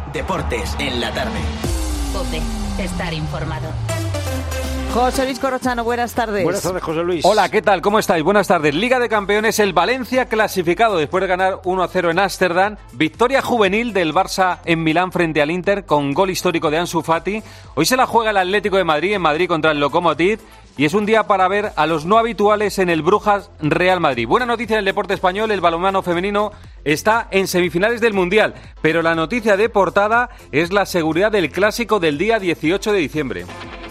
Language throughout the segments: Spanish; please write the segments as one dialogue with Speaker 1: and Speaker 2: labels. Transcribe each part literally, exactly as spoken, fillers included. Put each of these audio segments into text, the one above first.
Speaker 1: Deportes en la tarde.
Speaker 2: COPE. Estar informado.
Speaker 3: José Luis Corrochano, buenas tardes.
Speaker 4: Buenas tardes, José Luis.
Speaker 5: Hola, ¿qué tal? ¿Cómo estáis? Buenas tardes. Liga de Campeones, el Valencia clasificado después de ganar uno a cero en Ámsterdam. Victoria juvenil del Barça en Milán frente al Inter con gol histórico de Ansu Fati. Hoy se la juega el Atlético de Madrid en Madrid contra el Lokomotiv. Y es un día para ver a los no habituales en el Brujas Real Madrid. Buena noticia en el deporte español, el balonmano femenino está en semifinales del Mundial. Pero la noticia de portada es la seguridad del clásico del día dieciocho de diciembre.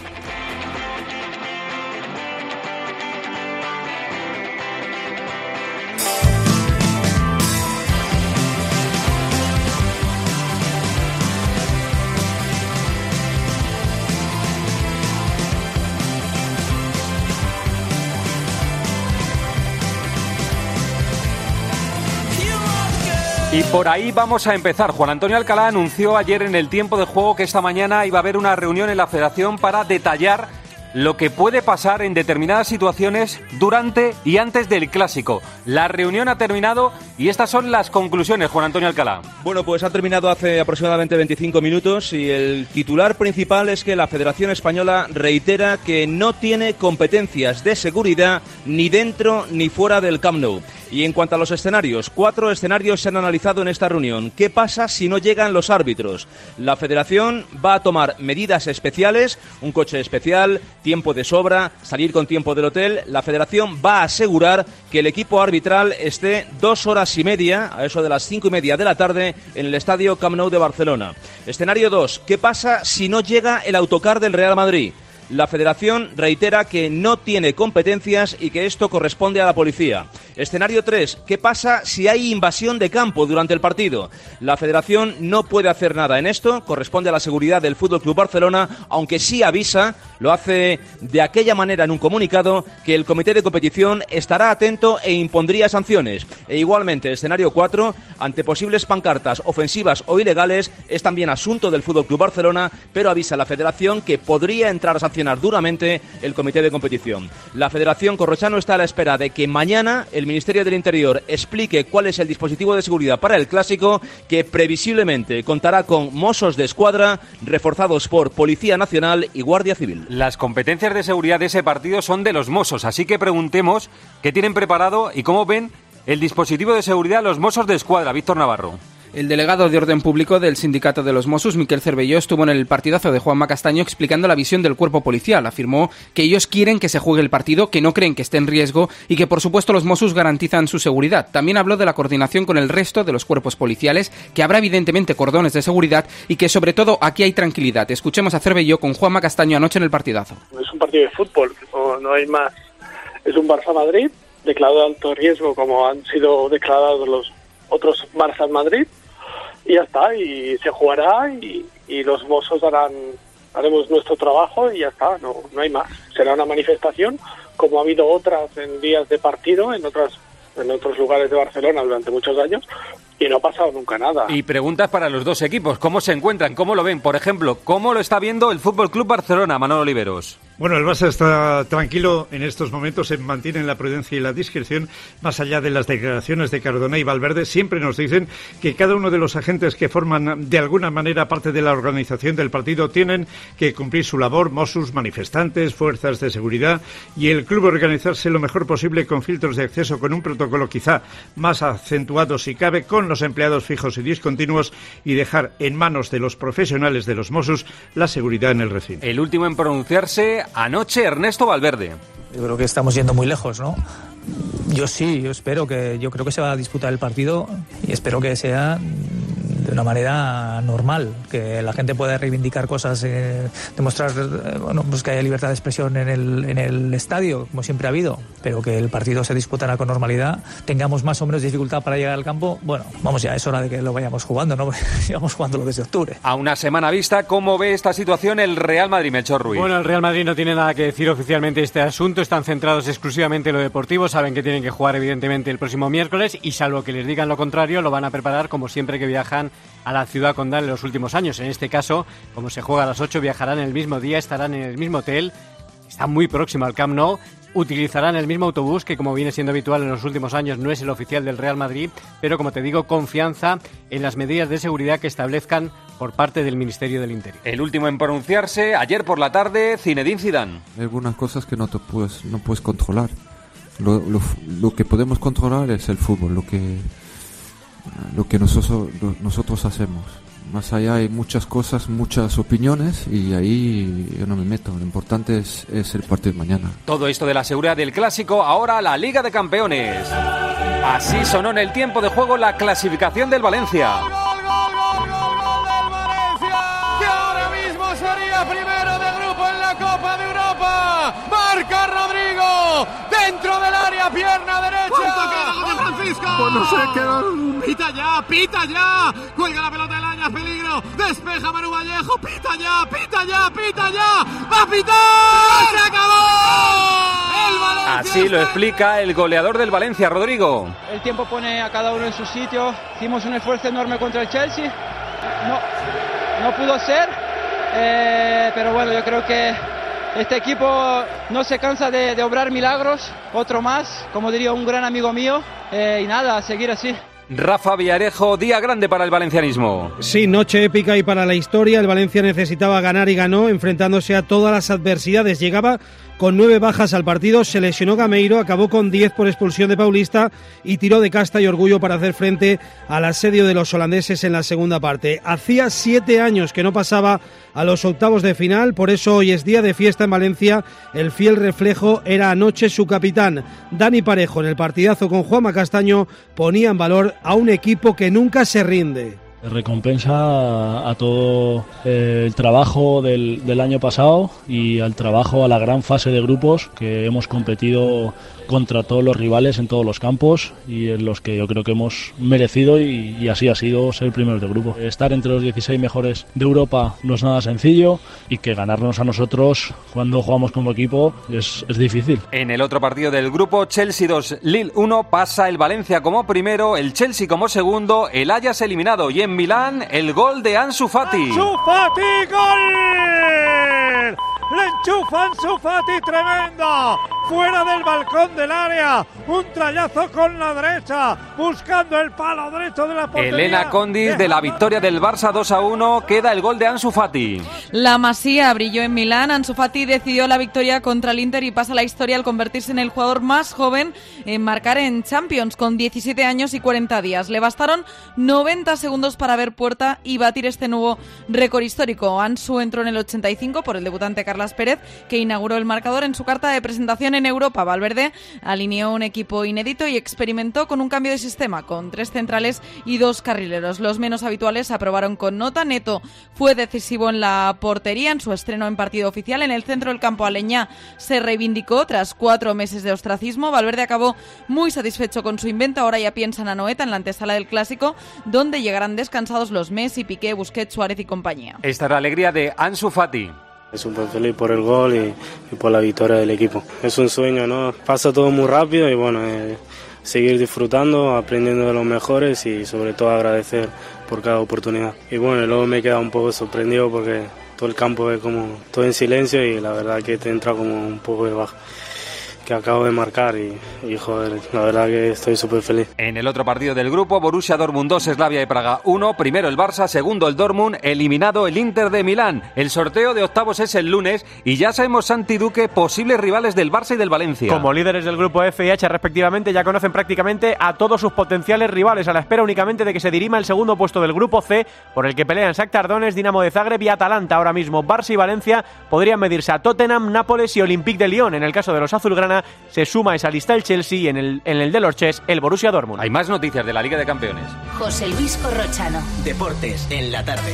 Speaker 5: Y por ahí vamos a empezar. Juan Antonio Alcalá anunció ayer en el tiempo de juego que esta mañana iba a haber una reunión en la Federación para detallar lo que puede pasar en determinadas situaciones durante y antes del Clásico. La reunión ha terminado y estas son las conclusiones, Juan Antonio Alcalá.
Speaker 6: Bueno, pues ha terminado hace aproximadamente veinticinco minutos y el titular principal es que la Federación Española reitera que no tiene competencias de seguridad ni dentro ni fuera del Camp Nou. Y en cuanto a los escenarios, cuatro escenarios se han analizado en esta reunión. ¿Qué pasa si no llegan los árbitros? La Federación va a tomar medidas especiales, un coche especial, tiempo de sobra, salir con tiempo del hotel. La Federación va a asegurar que el equipo arbitral esté dos horas y media, a eso de las cinco y media de la tarde, en el estadio Camp Nou de Barcelona. Escenario dos. ¿Qué pasa si no llega el autocar del Real Madrid? La Federación reitera que no tiene competencias y que esto corresponde a la policía. Escenario tres. ¿Qué pasa si hay invasión de campo durante el partido? La Federación no puede hacer nada en esto, corresponde a la seguridad del F C Barcelona, aunque sí avisa, lo hace de aquella manera en un comunicado, que el comité de competición estará atento e impondría sanciones. E igualmente, escenario cuatro, ante posibles pancartas ofensivas o ilegales, es también asunto del F C Barcelona, pero avisa a la Federación que podría entrar a sancionar duramente el comité de competición. La Federación, Corrochano, está a la espera de que mañana el Ministerio del Interior explique cuál es el dispositivo de seguridad para el Clásico, que previsiblemente contará con Mossos de Escuadra reforzados por Policía Nacional y Guardia Civil.
Speaker 5: Las competencias de seguridad de ese partido son de los Mossos, así que preguntemos qué tienen preparado y cómo ven el dispositivo de seguridad los Mossos de Escuadra. Víctor Navarro.
Speaker 7: El delegado de Orden Público del Sindicato de los Mossos, Miquel Cervelló, estuvo en el partidazo de Juanma Castaño explicando la visión del cuerpo policial. Afirmó que ellos quieren que se juegue el partido, que no creen que esté en riesgo y que, por supuesto, los Mossos garantizan su seguridad. También habló de la coordinación con el resto de los cuerpos policiales, que habrá evidentemente cordones de seguridad y que, sobre todo, aquí hay tranquilidad. Escuchemos a Cervelló con Juanma Castaño anoche en el partidazo.
Speaker 8: Es un partido de fútbol, no, no hay más. Es un Barça-Madrid, declarado de alto riesgo como han sido declarados los otros Barça-Madrid. Y ya está, y se jugará y, y los Mossos harán, haremos nuestro trabajo y ya está, no, no hay más. Será una manifestación como ha habido otras en días de partido en otras en otros lugares de Barcelona durante muchos años y no ha pasado nunca nada.
Speaker 5: Y preguntas para los dos equipos, ¿cómo se encuentran? ¿Cómo lo ven? Por ejemplo, ¿cómo lo está viendo el F C Barcelona, Manolo Oliveros?
Speaker 4: Bueno, el Barça está tranquilo en estos momentos, se mantiene en la prudencia y la discreción, más allá de las declaraciones de Cardona y Valverde. Siempre nos dicen que cada uno de los agentes que forman de alguna manera parte de la organización del partido tienen que cumplir su labor, Mossos, manifestantes, fuerzas de seguridad, y el club organizarse lo mejor posible con filtros de acceso, con un protocolo quizá más acentuado si cabe, con los empleados fijos y discontinuos, y dejar en manos de los profesionales de los Mossos la seguridad en el recinto.
Speaker 5: El último en pronunciarse anoche, Ernesto Valverde.
Speaker 9: Yo creo que estamos yendo muy lejos, ¿no? Yo sí, yo espero que, yo creo que se va a disputar el partido y espero que sea de una manera normal, que la gente pueda reivindicar cosas, eh, demostrar eh, bueno, pues que haya libertad de expresión en el, en el estadio, como siempre ha habido, pero que el partido se disputará con normalidad, tengamos más o menos dificultad para llegar al campo, bueno, vamos ya, es hora de que lo vayamos jugando, ¿no? Llevamos jugándolo desde octubre.
Speaker 5: A una semana vista, ¿cómo ve esta situación el Real Madrid, Melchor Ruiz?
Speaker 10: Bueno, el Real Madrid no tiene nada que decir oficialmente de este asunto, están centrados exclusivamente en lo deportivo, saben que tienen que jugar evidentemente el próximo miércoles y salvo que les digan lo contrario, lo van a preparar como siempre que viajan a la ciudad condal en los últimos años. En este caso, como se juega a las ocho, viajarán en el mismo día, estarán en el mismo hotel está muy próximo al Camp Nou. Utilizarán el mismo autobús que, como viene siendo habitual en los últimos años, no es el oficial del Real Madrid, pero, como te digo, confianza en las medidas de seguridad que establezcan por parte del Ministerio del Interior.
Speaker 5: El último en pronunciarse, ayer por la tarde, Zinedine Zidane.
Speaker 1: Hay algunas cosas que no te puedes, no puedes controlar. Lo, lo, lo que podemos controlar es el fútbol, lo que, lo que nosotros, lo, nosotros hacemos. Más allá hay muchas cosas, muchas opiniones y ahí yo no me meto. Lo importante es, es el partido de mañana.
Speaker 5: Todo esto de la seguridad del Clásico, ahora la Liga de Campeones. Así sonó en el tiempo de juego la clasificación del Valencia.
Speaker 11: ¡Gol, gol, gol, gol, gol del Valencia! Que ahora mismo sería primero de grupo en la Copa de Europa. Marca Rodrigo dentro del área, pierna derecha.
Speaker 12: ¿Cuánto queda, José Francisco?
Speaker 11: Pues no sé, queda... Pita ya, pita ya. Cuelga la pelota del área, peligro. Despeja Manu Vallejo. Pita ya, pita ya, pita ya. ¡Va a pitar! ¡Se acabó! El Valencia.
Speaker 5: Así lo explica el goleador del Valencia, Rodrigo.
Speaker 13: El tiempo pone a cada uno en su sitio. Hicimos un esfuerzo enorme contra el Chelsea. No, no pudo ser. Eh, pero bueno, yo creo que este equipo no se cansa de, de obrar milagros. Otro más, como diría un gran amigo mío. Eh, y nada, a seguir así.
Speaker 5: Rafa Villarejo, día grande para el valencianismo.
Speaker 14: Sí, noche épica y para la historia. El Valencia necesitaba ganar y ganó, enfrentándose a todas las adversidades. Llegaba con nueve bajas al partido, se lesionó Gameiro, acabó con diez por expulsión de Paulista y tiró de casta y orgullo para hacer frente al asedio de los holandeses en la segunda parte. Hacía siete años que no pasaba a los octavos de final, por eso hoy es día de fiesta en Valencia. El fiel reflejo era anoche su capitán, Dani Parejo. En el partidazo con Juanma Castaño ponía en valor a un equipo que nunca se rinde.
Speaker 15: Recompensa a, a todo eh, el trabajo del, del año pasado y al trabajo, a la gran fase de grupos que hemos competido contra todos los rivales en todos los campos y en los que yo creo que hemos merecido y, y así ha sido ser primeros de grupo. Estar entre los dieciséis mejores de Europa no es nada sencillo y que ganarnos a nosotros cuando jugamos como equipo es, es difícil.
Speaker 5: En el otro partido del grupo, Chelsea dos, Lille uno, pasa el Valencia como primero, el Chelsea como segundo, el Ajax eliminado y en Milán el gol de Ansu Fati.
Speaker 11: ¡Ansu Fati, gol! ¡Le enchufa Ansu Fati, tremendo! Fuera del balcón del área, un trayazo con la derecha, buscando el palo derecho de la portería.
Speaker 5: Elena Condis, de la victoria del Barça dos a uno, queda el gol de Ansu Fati.
Speaker 16: La Masía brilló en Milán. Ansu Fati decidió la victoria contra el Inter y pasa a la historia al convertirse en el jugador más joven en marcar en Champions, con diecisiete años y cuarenta días. Le bastaron noventa segundos para ver puerta y batir este nuevo récord histórico. Ansu entró en el ochenta y cinco por el debutante Carlas Pérez, que inauguró el marcador en su carta de presentación en Europa. Valverde alineó un equipo inédito y experimentó con un cambio de sistema, con tres centrales y dos carrileros. Los menos habituales aprobaron con nota. Neto fue decisivo en la portería en su estreno en partido oficial. En el centro del campo, Aleñá se reivindicó tras cuatro meses de ostracismo. Valverde acabó muy satisfecho con su invento. Ahora ya piensa en Anoeta, en la antesala del Clásico, donde llegarán descansados los Messi, Piqué, Busquets, Suárez y compañía.
Speaker 5: Esta es la alegría de Ansu Fati.
Speaker 17: Súper feliz por el gol y, y por la victoria del equipo. Es un sueño, ¿no? Pasa todo muy rápido y bueno, eh, seguir disfrutando, aprendiendo de los mejores y sobre todo agradecer por cada oportunidad. Y bueno, luego me he quedado un poco sorprendido porque todo el campo es como todo en silencio y la verdad que te entra como un poco de baja que acabo de marcar y, y joder, la verdad que estoy súper feliz.
Speaker 5: En el otro partido del grupo, Borussia Dortmund dos, Slavia de Praga uno, primero el Barça, segundo el Dortmund, eliminado el Inter de Milán. El sorteo de octavos es el lunes y ya sabemos, Santi Duque, posibles rivales del Barça y del Valencia.
Speaker 18: Como líderes del grupo F y H respectivamente, ya conocen prácticamente a todos sus potenciales rivales, a la espera únicamente de que se dirima el segundo puesto del grupo C, por el que pelean Shakhtar Donetsk, Dinamo de Zagreb y Atalanta. Ahora mismo Barça y Valencia podrían medirse a Tottenham, Nápoles y Olympique de Lyon. En el caso de los azulgrana se suma a esa lista el Chelsea y en el, en el de los Chess el Borussia Dortmund.
Speaker 5: Hay más noticias de la Liga de Campeones.
Speaker 2: José Luis Corrochano.
Speaker 19: Deportes en la tarde.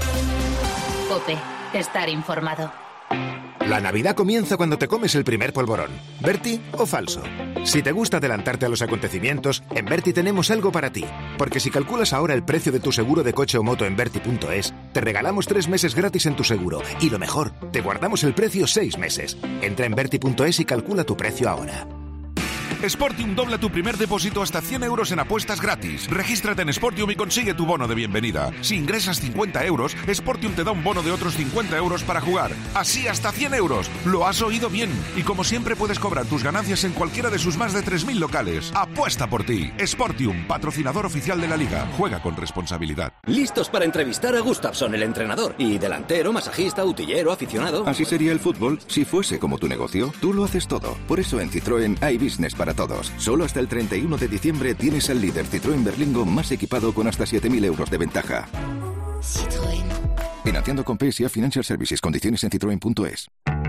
Speaker 2: COPE. Estar informado.
Speaker 20: La Navidad comienza cuando te comes el primer polvorón. ¿Berti o falso? Si te gusta adelantarte a los acontecimientos, en Berti tenemos algo para ti. Porque si calculas ahora el precio de tu seguro de coche o moto en Berti punto es, te regalamos tres meses gratis en tu seguro. Y lo mejor, te guardamos el precio seis meses. Entra en Berti punto es y calcula tu precio ahora.
Speaker 12: Sportium dobla tu primer depósito hasta cien euros en apuestas gratis. Regístrate en Sportium y consigue tu bono de bienvenida. Si ingresas cincuenta euros, Sportium te da un bono de otros cincuenta euros para jugar. Así hasta cien euros. Lo has oído bien. Y como siempre puedes cobrar tus ganancias en cualquiera de sus más de tres mil locales. Apuesta por ti. Sportium, patrocinador oficial de la Liga. Juega con responsabilidad.
Speaker 19: Listos para entrevistar a Gustafsson, el entrenador. Y delantero, masajista, utillero, aficionado.
Speaker 21: Así sería el fútbol si fuese como tu negocio. Tú lo haces todo. Por eso en Citroën hay business para todos. Solo hasta el treinta y uno de diciembre tienes al líder Citroën Berlingo más equipado con hasta siete mil euros de ventaja.
Speaker 2: Citroën.
Speaker 21: Financiando con P S A Financial Services. Condiciones en citroen punto es.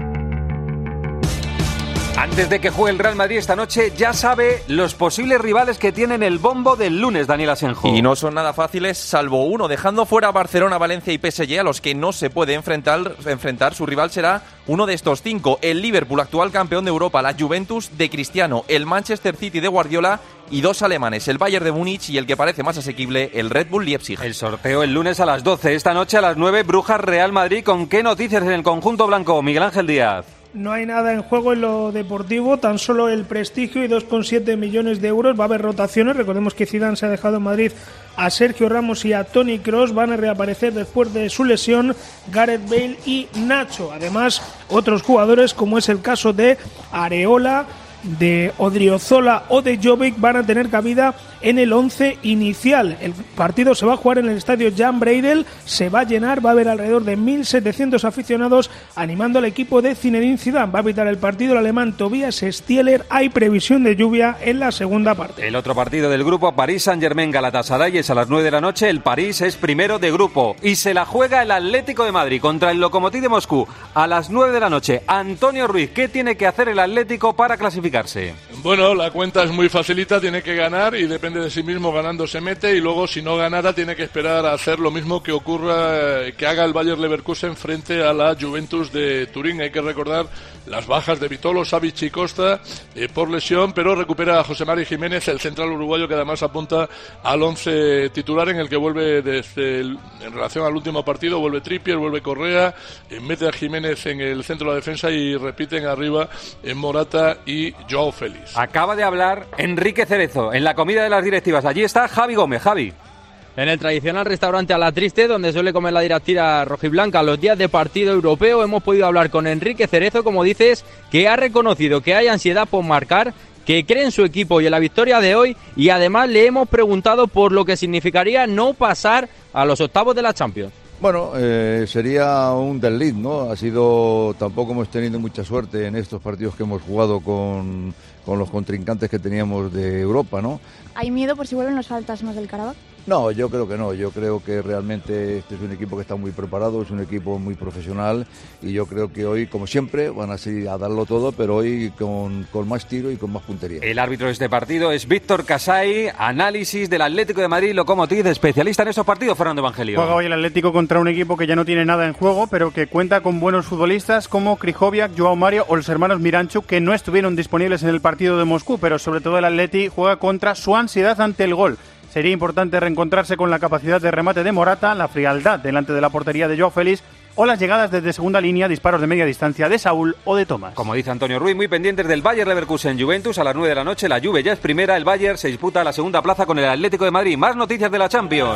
Speaker 5: Antes de que juegue el Real Madrid esta noche, ya sabe los posibles rivales que tienen el bombo del lunes, Daniel Asenjo.
Speaker 6: Y no son nada fáciles, salvo uno, dejando fuera a Barcelona, Valencia y P S G, a los que no se puede enfrentar, enfrentar. Su rival será uno de estos cinco: el Liverpool, actual campeón de Europa, la Juventus de Cristiano, el Manchester City de Guardiola y dos alemanes, el Bayern de Múnich y el que parece más asequible, el Red Bull Leipzig.
Speaker 5: El sorteo el lunes a las doce, esta noche a las nueve, Brujas Real Madrid. ¿Con qué noticias en el conjunto blanco? Miguel Ángel Díaz.
Speaker 22: No hay nada en juego en lo deportivo, tan solo el prestigio y dos coma siete millones de euros. Va a haber rotaciones, recordemos que Zidane se ha dejado en Madrid a Sergio Ramos y a Toni Kroos. Van a reaparecer después de su lesión Gareth Bale y Nacho. Además, otros jugadores, como es el caso de Areola, de Odriozola o de Jovic, van a tener cabida en el once inicial. El partido se va a jugar en el estadio Jan Breidel, se va a llenar, va a haber alrededor de mil setecientos aficionados animando al equipo de Zinedine Zidane. Va a evitar el partido el alemán Tobias Stieler. Hay previsión de lluvia en la segunda parte.
Speaker 5: El otro partido del grupo, París Saint-Germain Galatasaray, es a las nueve de la noche. El París es primero de grupo y se la juega el Atlético de Madrid contra el Lokomotiv de Moscú a las nueve de la noche. Antonio Ruiz, ¿qué tiene que hacer el Atlético para clasificar?
Speaker 23: Bueno, la cuenta es muy facilita, tiene que ganar y depende de sí mismo, ganando se mete, y luego si no ganara tiene que esperar a hacer lo mismo que ocurra, que haga el Bayer Leverkusen frente a la Juventus de Turín. Hay que recordar las bajas de Vitolo, Savic y Costa eh, por lesión, pero recupera a José Mari Jiménez, el central uruguayo, que además apunta al once titular, en el que vuelve desde el, en relación al último partido, vuelve Trippier, vuelve Correa, eh, mete a Jiménez en el centro de la defensa y repiten arriba en Morata y Joao Félix.
Speaker 5: Acaba de hablar Enrique Cerezo en la comida de las directivas. Allí está Javi Gómez. Javi.
Speaker 24: En el tradicional restaurante A la Triste, donde suele comer la directiva rojiblanca los días de partido europeo, hemos podido hablar con Enrique Cerezo, como dices, que ha reconocido que hay ansiedad por marcar, que cree en su equipo y en la victoria de hoy, y además le hemos preguntado por lo que significaría no pasar a los octavos de la Champions.
Speaker 25: Bueno, eh, sería un desliz, ¿no? Ha sido, tampoco hemos tenido mucha suerte en estos partidos que hemos jugado con, con los contrincantes que teníamos de Europa, ¿no?
Speaker 26: ¿Hay miedo por si vuelven los fantasmas del Karabakh?
Speaker 25: No, yo creo que no, yo creo que realmente este es un equipo que está muy preparado, es un equipo muy profesional, y yo creo que hoy, como siempre, van a seguir a darlo todo, pero hoy con, con más tiro y con más puntería.
Speaker 5: El árbitro de este partido es Víctor Casay, análisis del Atlético de Madrid, Lokomotiv, especialista en estos partidos, Fernando Evangelio.
Speaker 27: Juega hoy el Atlético contra un equipo que ya no tiene nada en juego, pero que cuenta con buenos futbolistas como Krychowiak, Joao Mario o los hermanos Miranchuk, que no estuvieron disponibles en el partido de Moscú, pero sobre todo el Atleti juega contra su ansiedad ante el gol. Sería importante reencontrarse con la capacidad de remate de Morata, la frialdad delante de la portería de Joao Félix o las llegadas desde segunda línea, disparos de media distancia de Saúl o de Tomás.
Speaker 5: Como dice Antonio Ruiz, muy pendientes del Bayer Leverkusen Juventus a las nueve de la noche. La Juve ya es primera, el Bayer se disputa la segunda plaza con el Atlético de Madrid. Más noticias de la Champions.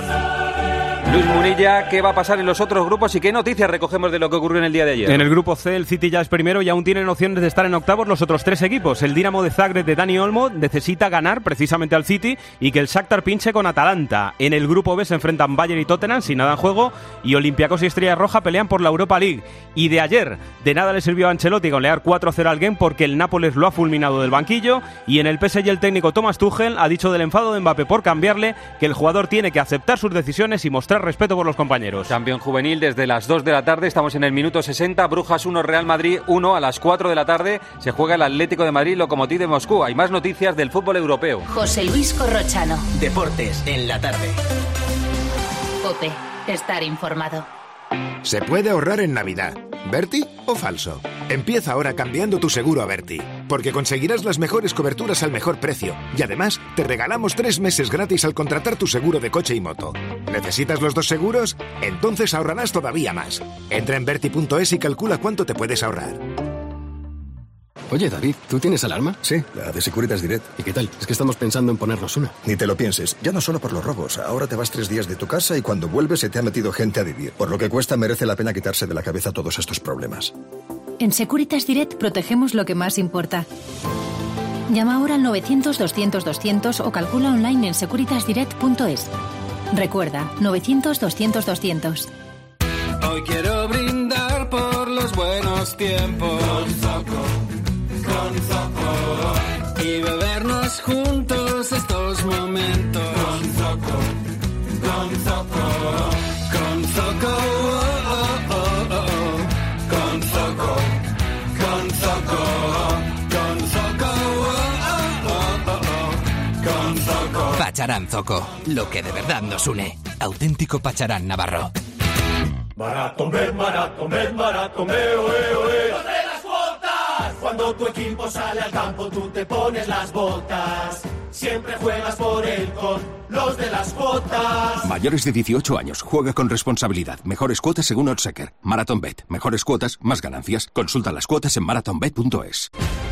Speaker 5: Luis Munilla, ¿qué va a pasar en los otros grupos y qué noticias recogemos de lo que ocurrió en el día de ayer?
Speaker 28: En el grupo C, el City ya es primero y aún tienen opciones de estar en octavos los otros tres equipos. El Dinamo de Zagreb de Dani Olmo necesita ganar precisamente al City y que el Shakhtar pinche con Atalanta. En el grupo B se enfrentan Bayern y Tottenham sin nada en juego, y Olympiacos y Estrella Roja pelean por la Europa League. Y de ayer, de nada le sirvió a Ancelotti golear cuatro cero al Genk porque el Nápoles lo ha fulminado del banquillo, y en el P S G el técnico Thomas Tuchel ha dicho del enfado de Mbappé por cambiarle que el jugador tiene que aceptar sus decisiones y mostrar respeto por los compañeros.
Speaker 5: Champions juvenil desde las dos de la tarde, estamos en el minuto sesenta, Brujas uno, Real Madrid uno. A las cuatro de la tarde se juega el Atlético de Madrid, Lokomotiv de Moscú. Hay más noticias del fútbol europeo.
Speaker 2: José Luis Corrochano.
Speaker 19: Deportes en la tarde.
Speaker 2: COPE, estar informado.
Speaker 20: Se puede ahorrar en Navidad. ¿Berti o falso? Empieza ahora cambiando tu seguro a Berti, porque conseguirás las mejores coberturas al mejor precio, y además te regalamos tres meses gratis al contratar tu seguro de coche y moto. ¿Necesitas los dos seguros? Entonces ahorrarás todavía más. Entra en berti punto es y calcula cuánto te puedes ahorrar.
Speaker 1: Oye, David, ¿tú tienes alarma?
Speaker 3: Sí, la de Securitas Direct.
Speaker 1: ¿Y qué tal? Es que estamos pensando en ponernos una.
Speaker 3: Ni te lo pienses, ya no solo por los robos. Ahora te vas tres días de tu casa y cuando vuelves se te ha metido gente a vivir. Por lo que cuesta, merece la pena quitarse de la cabeza todos estos problemas.
Speaker 4: En Securitas Direct protegemos lo que más importa. Llama ahora al novecientos, doscientos, doscientos o calcula online en securitas direct punto es. Recuerda, novecientos, doscientos, doscientos.
Speaker 7: Hoy quiero brindar por los buenos tiempos. Con Zoco, con Zoco. Y bebernos juntos estos momentos. Con Zoco, con Zoco. Con Zoco, oh, oh, oh, oh. Con Zoco, con Zoco. Con Zoco, oh, oh, oh, oh. Con Zoco.
Speaker 8: Pacharán Zoco, lo que de verdad nos une. Auténtico Pacharán navarro.
Speaker 9: Marathonbet, Marathonbet, Marathonbet, oe, oe. ¡Los de las cuotas! Cuando tu equipo sale al campo, tú te pones las botas. Siempre juegas por él con los de las cuotas.
Speaker 21: Mayores de dieciocho años, juega con responsabilidad. Mejores cuotas según Oddschecker. Marathonbet, mejores cuotas, más ganancias. Consulta las cuotas en marathonbet punto es.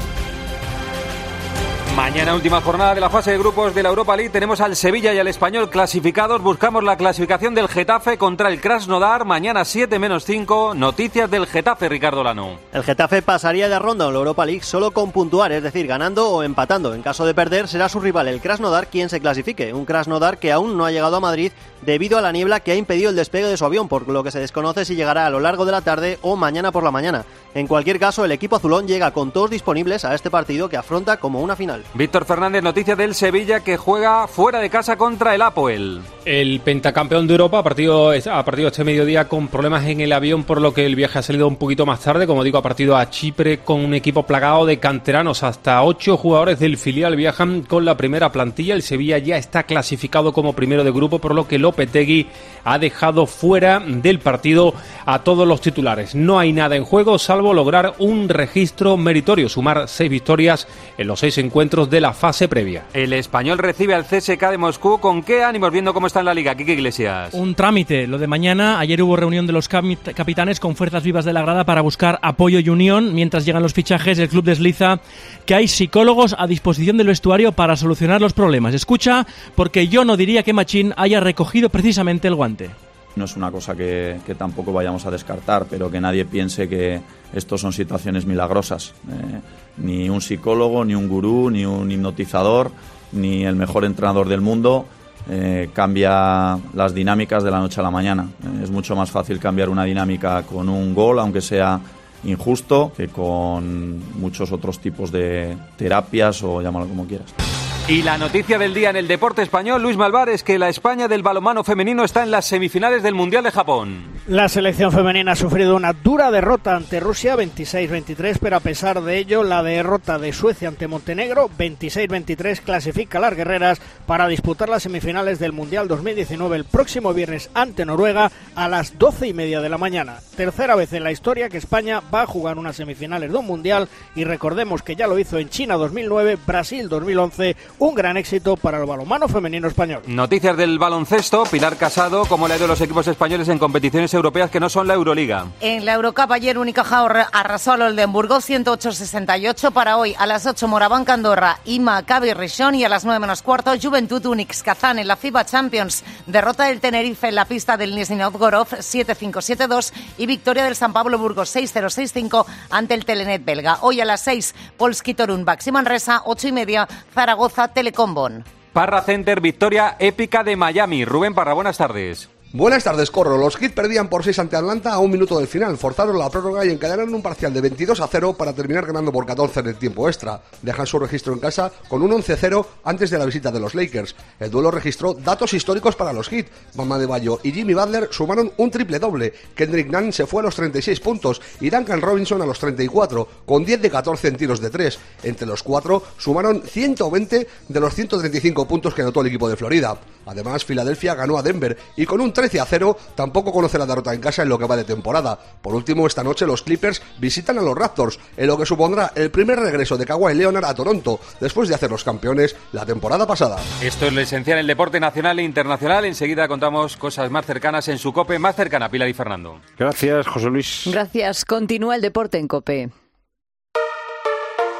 Speaker 5: Mañana última jornada de la fase de grupos de la Europa League. Tenemos al Sevilla y al Español clasificados. Buscamos la clasificación del Getafe contra el Krasnodar. Mañana siete menos cinco. Noticias del Getafe, Ricardo Lano.
Speaker 10: El Getafe pasaría de ronda en la Europa League solo con puntuar, es decir, ganando o empatando. En caso de perder, será su rival, el Krasnodar, quien se clasifique. Un Krasnodar que aún no ha llegado a Madrid debido a la niebla que ha impedido el despegue de su avión, por lo que se desconoce si llegará a lo largo de la tarde o mañana por la mañana. En cualquier caso, el equipo azulón llega con todos disponibles a este partido que afronta como una final.
Speaker 5: Víctor Fernández, noticia del Sevilla que juega fuera de casa contra el Apoel.
Speaker 13: El pentacampeón de Europa, a partido, a partido este mediodía con problemas en el avión, por lo que el viaje ha salido un poquito más tarde. Como digo, a partido a Chipre con un equipo plagado de canteranos. Hasta ocho jugadores del filial viajan con la primera plantilla. El Sevilla ya está clasificado como primero de grupo, por lo que Lopetegui ha dejado fuera del partido a todos los titulares. No hay nada en juego, salvo lograr un registro meritorio, sumar seis victorias en los seis encuentros de la fase previa.
Speaker 5: El Español recibe al C S K de Moscú. ¿Con qué ánimos viendo cómo está en la Liga? Quique Iglesias.
Speaker 29: Un trámite, lo de mañana. Ayer hubo reunión de los capitanes con fuerzas vivas de la grada para buscar apoyo y unión. Mientras llegan los fichajes, el club desliza que hay psicólogos a disposición del vestuario para solucionar los problemas. Escucha, porque yo no diría que Machín haya recogido precisamente el guante.
Speaker 30: No es una cosa que, que tampoco vayamos a descartar, pero que nadie piense que estos son situaciones milagrosas. Eh, ni un psicólogo, ni un gurú, ni un hipnotizador, ni el mejor entrenador del mundo eh, cambia las dinámicas de la noche a la mañana. Eh, es mucho más fácil cambiar una dinámica con un gol, aunque sea injusto, que con muchos otros tipos de terapias o llámalo como quieras.
Speaker 5: Y la noticia del día en el deporte español, Luis Malvar, es que la España del balonmano femenino está en las semifinales del Mundial de Japón.
Speaker 31: La selección femenina ha sufrido una dura derrota ante Rusia, veintiséis veintitrés, pero a pesar de ello, la derrota de Suecia ante Montenegro, veintiséis veintitrés, clasifica a las guerreras para disputar las semifinales del Mundial dos mil diecinueve el próximo viernes ante Noruega a las doce y media de la mañana. Tercera vez en la historia que España va a jugar unas semifinales de un Mundial, y recordemos que ya lo hizo en China dos mil nueve, Brasil dos mil once, un gran éxito para el balonmano femenino español.
Speaker 5: Noticias del baloncesto, Pilar Casado, ¿cómo le ha ido los equipos españoles en competiciones europeas que no son la Euroliga?
Speaker 32: En la Eurocup ayer Unicaja arrasó al Oldenburgo ciento ocho sesenta y ocho. Para hoy a las ocho Morabanca Andorra y Maccabi Rishon, y a las nueve menos cuarto Juventud Unix Kazán en la FIBA Champions. Derrota del Tenerife en la pista del Nizhny Novgorod siete cinco siete dos y victoria del San Pablo Burgos seis cero seis cinco ante el Telenet belga. Hoy a las seis Polski Torun Baxi Manresa, ocho y media Zaragoza Telecom Bonn.
Speaker 5: Parra Center, victoria épica de Miami. Rubén Parra, buenas tardes.
Speaker 33: Buenas tardes, Corro. Los Heat perdían por seis ante Atlanta a un minuto del final, forzaron la prórroga y encadenaron un parcial de veintidós a cero para terminar ganando por catorce en el tiempo extra. Dejan su registro en casa con un once cero antes de la visita de los Lakers. El duelo registró datos históricos para los Heat. Bam Adebayo y Jimmy Butler sumaron un triple doble. Kendrick Nunn se fue a los treinta y seis puntos y Duncan Robinson a los treinta y cuatro, con diez de catorce en tiros de tres. Entre los cuatro sumaron ciento veinte de los ciento treinta y cinco puntos que anotó el equipo de Florida. Además, Filadelfia ganó a Denver y con un trece a cero tampoco conoce la derrota en casa en lo que va de temporada. Por último, esta noche los Clippers visitan a los Raptors, en lo que supondrá el primer regreso de Kawhi Leonard a Toronto, después de hacerlos campeones la temporada pasada.
Speaker 5: Esto es lo esencial en el deporte nacional e internacional. Enseguida contamos cosas más cercanas en su COPE, más cercana. Pilar y Fernando.
Speaker 34: Gracias, José Luis.
Speaker 35: Gracias. Continúa el deporte en COPE.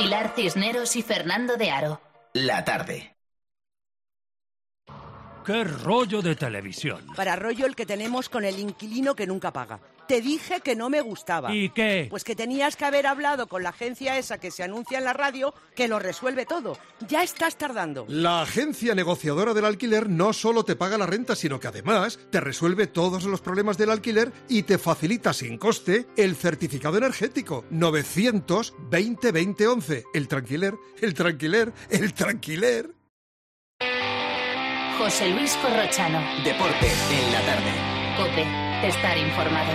Speaker 2: Pilar Cisneros y Fernando de Aro.
Speaker 8: La tarde.
Speaker 6: ¡Qué rollo de televisión!
Speaker 11: Para rollo el que tenemos con el inquilino que nunca paga. Te dije que no me gustaba.
Speaker 6: ¿Y qué?
Speaker 11: Pues que tenías que haber hablado con la agencia esa que se anuncia en la radio, que lo resuelve todo. Ya estás tardando.
Speaker 12: La agencia negociadora del alquiler no solo te paga la renta, sino que además te resuelve todos los problemas del alquiler y te facilita sin coste el certificado energético. novecientos veinte veinte once. El tranquiler, el tranquiler, el tranquiler.
Speaker 2: José Luis Corrochano.
Speaker 8: Deportes en la tarde.
Speaker 2: COPE. Estar informado.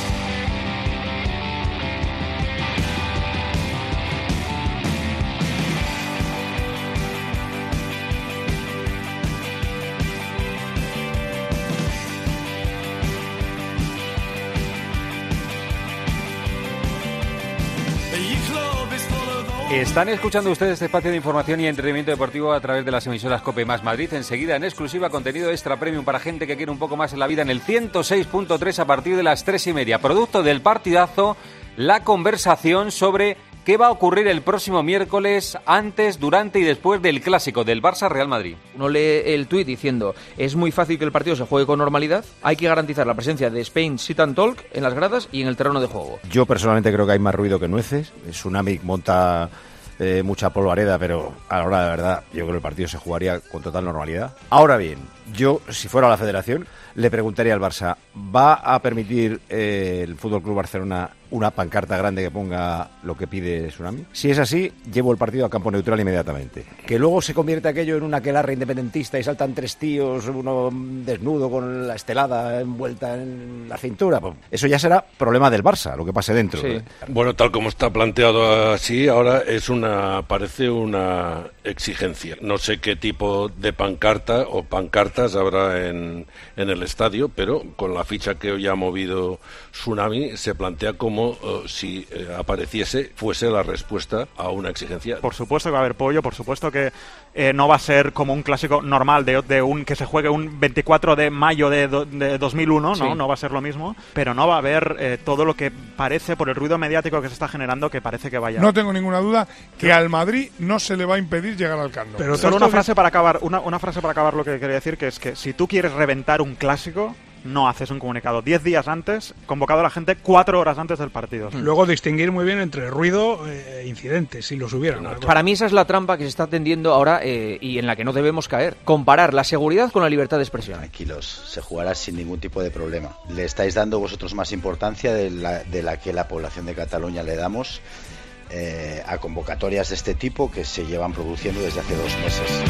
Speaker 5: Están escuchando ustedes este espacio de información y entretenimiento deportivo a través de las emisoras COPE más Madrid. Enseguida, en exclusiva, contenido extra premium para gente que quiere un poco más en la vida en el ciento seis punto tres a partir de las tres y media. Producto del partidazo, la conversación sobre qué va a ocurrir el próximo miércoles antes, durante y después del clásico del Barça-Real Madrid.
Speaker 14: Uno lee el tuit diciendo: es muy fácil que el partido se juegue con normalidad, hay que garantizar la presencia de Spain Sit and Talk en las gradas y en el terreno de juego.
Speaker 15: Yo personalmente creo que hay más ruido que nueces. El Tsunami monta eh, mucha polvareda, pero a la hora de la verdad yo creo que el partido se jugaría con total normalidad. Ahora bien, yo, si fuera la federación, le preguntaría al Barça: ¿va a permitir eh, el F C Barcelona una pancarta grande que ponga lo que pide Tsunami? Si es así, llevo el partido a campo neutral inmediatamente. Que luego se convierte aquello en una aquelarre independentista y saltan tres tíos, uno desnudo con la estelada envuelta en la cintura, pues eso ya será problema del Barça, lo que pase dentro. Sí.
Speaker 16: Bueno, tal como está planteado así, ahora es una, parece una exigencia. No sé qué tipo de pancarta o pancartas habrá en, en el estadio, pero con la ficha que hoy ha movido Tsunami se plantea como uh, si uh, apareciese, fuese la respuesta a una exigencia.
Speaker 27: Por supuesto que va a haber pollo, por supuesto que eh, no va a ser como un clásico normal de, de un que se juegue un veinticuatro de mayo de, do, de dos mil uno, ¿no? Sí. No va a ser lo mismo, pero no va a haber eh, todo lo que parece, por el ruido mediático que se está generando, que parece que vaya.
Speaker 17: No tengo ninguna duda que al Madrid no se le va a impedir llegar al Camp Nou.
Speaker 27: Pero solo una frase para acabar, una, una frase para acabar lo que quería decir, que es que si tú quieres reventar un clásico, no haces un comunicado diez días antes, convocado a la gente cuatro horas antes del partido.
Speaker 17: Luego distinguir muy bien entre ruido e incidentes, si los hubiera. ¿no?
Speaker 14: Para mí esa es la trampa que se está tendiendo ahora eh, y en la que no debemos caer. Comparar la seguridad con la libertad de expresión.
Speaker 18: Tranquilos, se jugará sin ningún tipo de problema. Le estáis dando vosotros más importancia de la, de la que la población de Cataluña le damos eh, a convocatorias de este tipo que se llevan produciendo desde hace dos meses.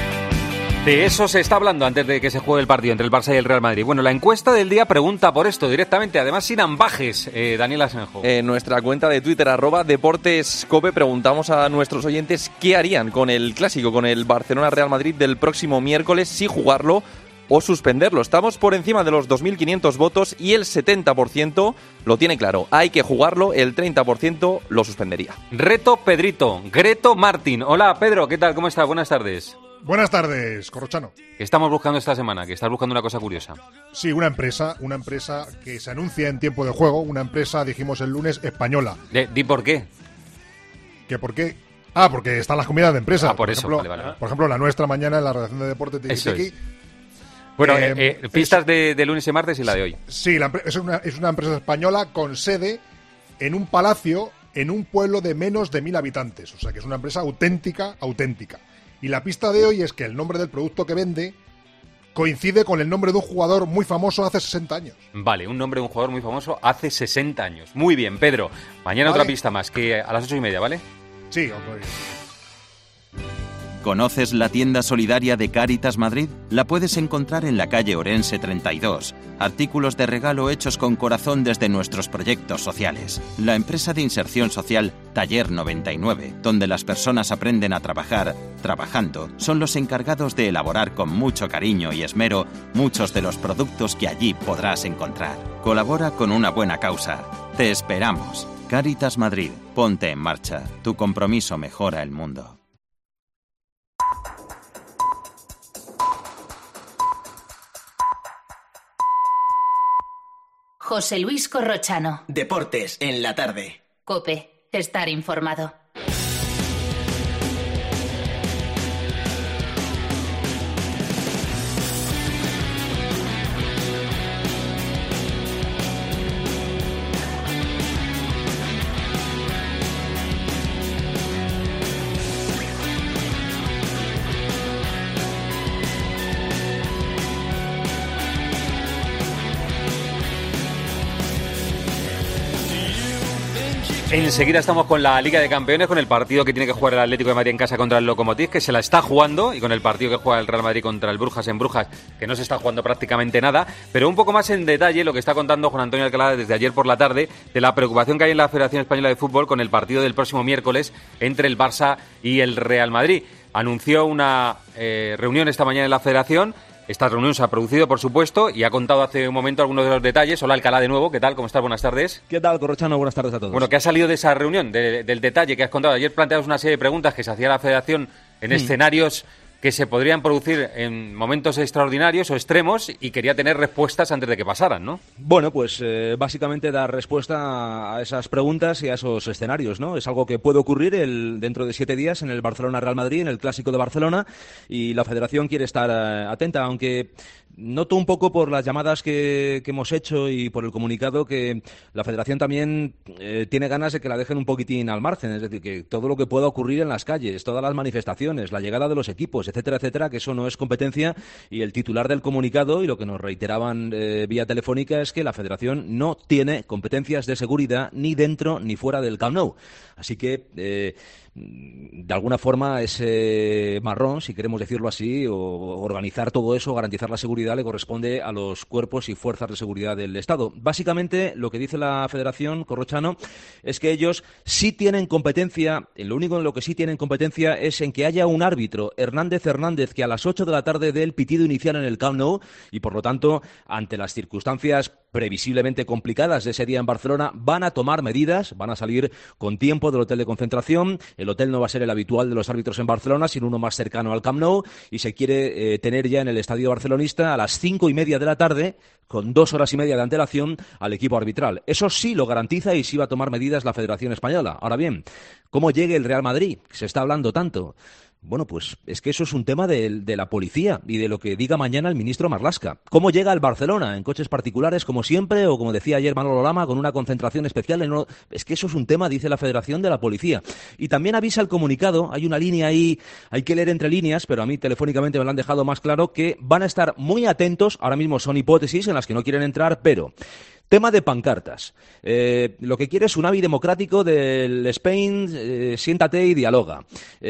Speaker 5: De eso se está hablando antes de que se juegue el partido entre el Barça y el Real Madrid. Bueno, la encuesta del día pregunta por esto directamente, además sin ambajes. Eh, Daniel Asenjo.
Speaker 22: En nuestra cuenta de Twitter, arroba DeportesCope, preguntamos a nuestros oyentes qué harían con el clásico, con el Barcelona-Real Madrid del próximo miércoles, si jugarlo o suspenderlo. Estamos por encima de los dos mil quinientos votos y el setenta por ciento lo tiene claro. Hay que jugarlo, el treinta por ciento lo suspendería.
Speaker 5: Reto Pedrito, Greto Martín. Hola Pedro, ¿qué tal? ¿Cómo estás? Buenas tardes.
Speaker 17: Buenas tardes, Corrochano.
Speaker 5: ¿Qué estamos buscando esta semana? Que estás buscando una cosa curiosa.
Speaker 17: Sí, una empresa, una empresa que se anuncia en tiempo de juego, una empresa, dijimos el lunes, española.
Speaker 5: De, ¿Di por qué?
Speaker 17: ¿Qué por qué? Ah, porque están las comidas de empresa.
Speaker 5: Ah, por,
Speaker 17: por
Speaker 5: eso.
Speaker 17: Ejemplo,
Speaker 5: vale, vale, vale.
Speaker 17: Por ejemplo, la nuestra mañana en la redacción de Deportes de
Speaker 5: Eso
Speaker 17: Tiki.
Speaker 5: es. Bueno, eh,
Speaker 17: eh,
Speaker 5: eh, pistas de, de lunes y martes y la de hoy.
Speaker 17: Sí, la, es, una, es una empresa española con sede en un palacio en un pueblo de menos de mil habitantes. O sea que es una empresa auténtica, auténtica. Y la pista de hoy es que el nombre del producto que vende coincide con el nombre de un jugador muy famoso hace sesenta años.
Speaker 5: Vale, un nombre de un jugador muy famoso hace sesenta años. Muy bien, Pedro. Mañana ¿Vale? Otra pista más, que a las ocho y media, ¿vale?
Speaker 17: Sí, ok.
Speaker 23: ¿Conoces la tienda solidaria de Cáritas Madrid? La puedes encontrar en la calle Orense treinta y dos. Artículos de regalo hechos con corazón desde nuestros proyectos sociales. La empresa de inserción social Taller noventa y nueve, donde las personas aprenden a trabajar, trabajando, son los encargados de elaborar con mucho cariño y esmero muchos de los productos que allí podrás encontrar. Colabora con una buena causa. Te esperamos. Cáritas Madrid, ponte en marcha. Tu compromiso mejora el mundo.
Speaker 2: José Luis Corrochano.
Speaker 8: Deportes en la tarde.
Speaker 2: COPE. Estar informado.
Speaker 5: Enseguida estamos con la Liga de Campeones, con el partido que tiene que jugar el Atlético de Madrid en casa contra el Lokomotiv, que se la está jugando, y con el partido que juega el Real Madrid contra el Brujas en Brujas, que no se está jugando prácticamente nada, pero un poco más en detalle lo que está contando Juan Antonio Alcalá desde ayer por la tarde, de la preocupación que hay en la Federación Española de Fútbol con el partido del próximo miércoles entre el Barça y el Real Madrid. Anunció una eh, reunión esta mañana en la Federación. Esta reunión se ha producido, por supuesto, y ha contado hace un momento algunos de los detalles. Hola, Alcalá, de nuevo. ¿Qué tal? ¿Cómo estás? Buenas tardes.
Speaker 1: ¿Qué tal, Corrochano? Buenas tardes a todos.
Speaker 5: Bueno, ¿qué ha salido de esa reunión, de, del detalle que has contado? Ayer planteabas una serie de preguntas que se hacía la Federación en mm. escenarios que se podrían producir en momentos extraordinarios o extremos, y quería tener respuestas antes de que pasaran, ¿no?
Speaker 1: Bueno, pues eh, básicamente dar respuesta a esas preguntas y a esos escenarios, ¿no? Es algo que puede ocurrir el, dentro de siete días en el Barcelona-Real Madrid, en el Clásico de Barcelona, y la Federación quiere estar eh, atenta, aunque noto un poco por las llamadas que, que hemos hecho y por el comunicado que la Federación también eh, tiene ganas de que la dejen un poquitín al margen, es decir, que todo lo que pueda ocurrir en las calles, todas las manifestaciones, la llegada de los equipos, etcétera, etcétera, que eso no es competencia, y el titular del comunicado y lo que nos reiteraban eh, vía telefónica es que la Federación no tiene competencias de seguridad ni dentro ni fuera del Camp Nou. Así que eh, de alguna forma ese marrón, si queremos decirlo así, o organizar todo eso, garantizar la seguridad, le corresponde a los cuerpos y fuerzas de seguridad del Estado. Básicamente, lo que dice la Federación, Corrochano, es que ellos sí tienen competencia, lo único en lo que sí tienen competencia es en que haya un árbitro, Hernández Hernández, que a las ocho de la tarde dé el pitido inicial en el Camp Nou, y por lo tanto, ante las circunstancias previsiblemente complicadas de ese día en Barcelona, van a tomar medidas, van a salir con tiempo del hotel de concentración. El hotel no va a ser el habitual de los árbitros en Barcelona, sino uno más cercano al Camp Nou, y se quiere eh, tener ya en el estadio barcelonista a las cinco y media de la tarde, con dos horas y media de antelación, al equipo arbitral. Eso sí lo garantiza y sí va a tomar medidas la Federación Española. Ahora bien, ¿cómo llegue el Real Madrid? Se está hablando tanto. Bueno, pues es que eso es un tema de, de la policía y de lo que diga mañana el ministro Marlaska. ¿Cómo llega al Barcelona? ¿En coches particulares, como siempre? O, como decía ayer Manolo Lama, con una concentración especial. En uno... Es que eso es un tema, dice la Federación, de la policía. Y también avisa el comunicado, hay una línea ahí, hay que leer entre líneas, pero a mí telefónicamente me lo han dejado más claro, que van a estar muy atentos. Ahora mismo son hipótesis en las que no quieren entrar, pero... Tema de pancartas. Eh, lo que quiere es un Tsunami democrático del Spain, eh, siéntate y dialoga.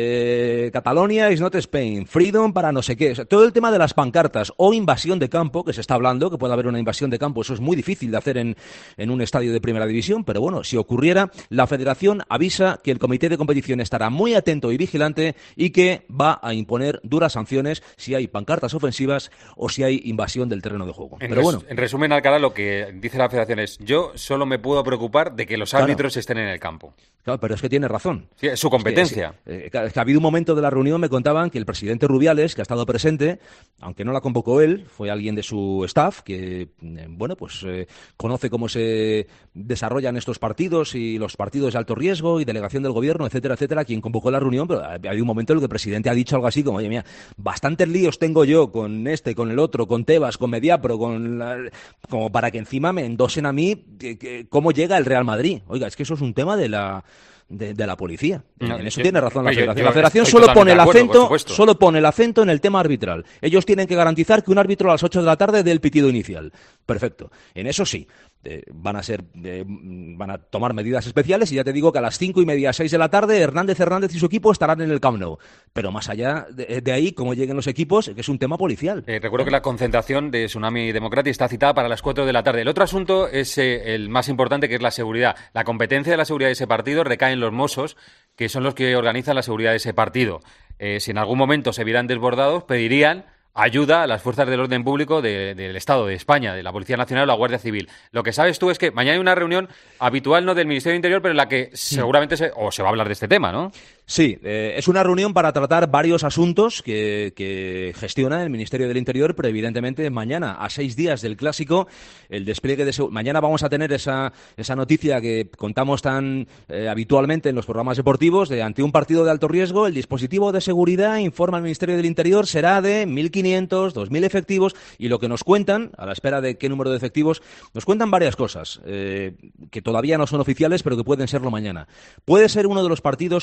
Speaker 1: Eh, Catalonia is not Spain. Freedom para no sé qué. O sea, todo el tema de las pancartas o invasión de campo, que se está hablando, que puede haber una invasión de campo, eso es muy difícil de hacer en, en un estadio de primera división, pero bueno, si ocurriera, la Federación avisa que el comité de competición estará muy atento y vigilante y que va a imponer duras sanciones si hay pancartas ofensivas o si hay invasión del terreno de juego.
Speaker 5: En,
Speaker 15: pero bueno.
Speaker 5: En resumen, Alcalá, lo que dice la Federación es: yo solo me puedo preocupar de que los árbitros claro. estén en el campo.
Speaker 15: Claro, pero es que tiene razón.
Speaker 5: Sí, es su competencia.
Speaker 15: Es que, es, que, es que ha habido un momento de la reunión, me contaban que el presidente Rubiales, que ha estado presente, aunque no la convocó él, fue alguien de su staff que, eh, bueno, pues eh, conoce cómo se desarrollan estos partidos y los partidos de alto riesgo y delegación del gobierno, etcétera, etcétera, quien convocó la reunión, pero ha habido un momento en el que el presidente ha dicho algo así como: oye, mira, bastantes líos tengo yo con este, con el otro, con Tebas, con Mediapro, con la, como para que encima me endosen a mí que, que, cómo llega el Real Madrid. Oiga, es que eso es un tema de la de, de la policía. No, en eso yo, tiene razón la yo, Federación. Yo, yo, la Federación solo pone el acento, acuerdo, solo pone el acento en el tema arbitral. Ellos tienen que garantizar que un árbitro a las ocho de la tarde dé el pitido inicial. Perfecto. En eso sí. Eh, van a ser eh, van a tomar medidas especiales, y ya te digo que a las cinco y media, seis de la tarde, Hernández Hernández y su equipo estarán en el Camp Nou. Pero más allá de, de ahí, cómo lleguen los equipos, que es un tema policial.
Speaker 5: Eh, recuerdo que la concentración de Tsunami Democratic está citada para las cuatro de la tarde. El otro asunto es eh, el más importante, que es la seguridad. La competencia de la seguridad de ese partido recae en los Mossos, que son los que organizan la seguridad de ese partido. Eh, si en algún momento se vieran desbordados, pedirían ayuda a las fuerzas del orden público de, del Estado, de España, de la Policía Nacional o la Guardia Civil. Lo que sabes tú es que mañana hay una reunión habitual, no del Ministerio de Interior, pero en la que seguramente se, o se va a hablar de este tema, ¿no?
Speaker 15: Sí, eh, es una reunión para tratar varios asuntos que, que gestiona el Ministerio del Interior, pero evidentemente mañana, a seis días del Clásico, el despliegue de seguridad. Mañana vamos a tener esa, esa noticia que contamos tan eh, habitualmente en los programas deportivos, de ante un partido de alto riesgo, el dispositivo de seguridad, informa el Ministerio del Interior, será de mil quinientos, dos mil efectivos, y lo que nos cuentan, a la espera de qué número de efectivos, nos cuentan varias cosas, eh, que todavía no son oficiales, pero que pueden serlo mañana. Puede ser uno de los partidos con mayor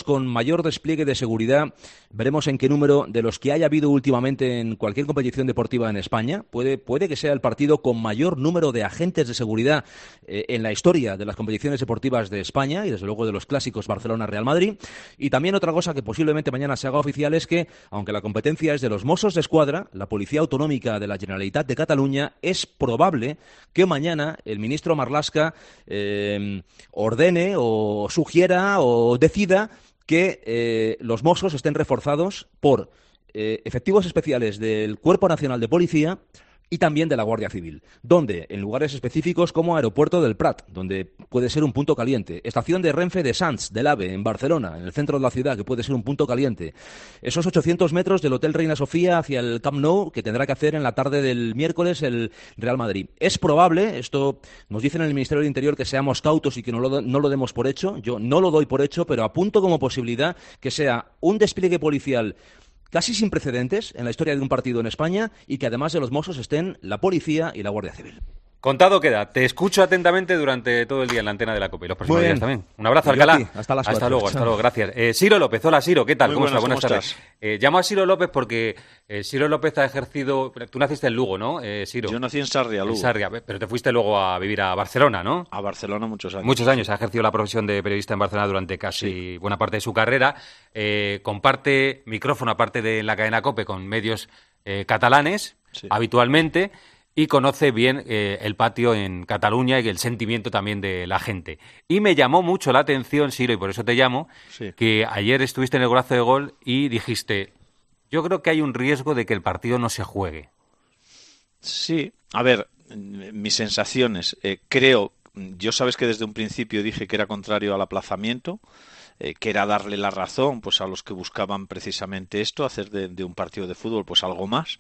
Speaker 1: mayor despliegue de seguridad. Veremos en qué número de los que haya habido últimamente en cualquier competición deportiva en España. Puede, puede que sea el partido con mayor número de agentes de seguridad eh, en la historia de las competiciones deportivas de España y desde luego de los clásicos Barcelona-Real Madrid. Y también otra cosa que posiblemente mañana se haga oficial es que, aunque la competencia es de los Mossos de Escuadra, la Policía Autonómica de la Generalitat de Cataluña, es probable que mañana el ministro Marlaska eh, ordene o sugiera o decida que eh, los Mossos estén reforzados por eh, efectivos especiales del Cuerpo Nacional de Policía y también de la Guardia Civil, donde en lugares específicos como Aeropuerto del Prat, donde puede ser un punto caliente, estación de Renfe de Sants, del AVE, en Barcelona, en el centro de la ciudad, que puede ser un punto caliente, esos ochocientos metros del Hotel Reina Sofía hacia el Camp Nou, que tendrá que hacer en la tarde del miércoles el Real Madrid. Es probable, esto nos dicen en el Ministerio del Interior, que seamos cautos y que no lo, no lo demos por hecho, yo no lo doy por hecho, pero apunto como posibilidad que sea un despliegue policial casi sin precedentes en la historia de un partido en España y que además de los Mossos estén la policía y la Guardia Civil.
Speaker 5: Contado queda. Te escucho atentamente durante todo el día en la antena de la COPE y los próximos días también. Un abrazo, Alcalá.
Speaker 1: Hasta, las
Speaker 5: hasta
Speaker 1: cuatro.
Speaker 5: luego, hasta luego. Gracias. Eh, Siro López. Hola, Siro. ¿Qué tal?
Speaker 3: Muy
Speaker 5: ¿Cómo
Speaker 3: buenas,
Speaker 5: estás? Buenas
Speaker 3: ¿cómo
Speaker 5: tardes. Eh, llamo a Siro López porque eh, Siro López ha ejercido... Tú naciste en Lugo, ¿no, eh, Siro?
Speaker 3: Yo nací en Sarria, Lugo.
Speaker 5: En Sarria, pero te fuiste luego a vivir a Barcelona, ¿no?
Speaker 3: A Barcelona muchos años.
Speaker 5: Muchos años. Ha ejercido la profesión de periodista en Barcelona durante casi sí. buena parte de su carrera. Eh, comparte micrófono, aparte de la cadena COPE, con medios eh, catalanes, sí. habitualmente... y conoce bien eh, el patio en Cataluña y el sentimiento también de la gente. Y me llamó mucho la atención, Siro, y por eso te llamo, sí. que ayer estuviste en el Golazo de Gol y dijiste, yo creo que hay un riesgo de que el partido no se juegue.
Speaker 3: Sí, a ver, mis sensaciones, eh, creo, yo sabes que desde un principio dije que era contrario al aplazamiento, eh, que era darle la razón pues a los que buscaban precisamente esto, hacer de, de un partido de fútbol pues algo más.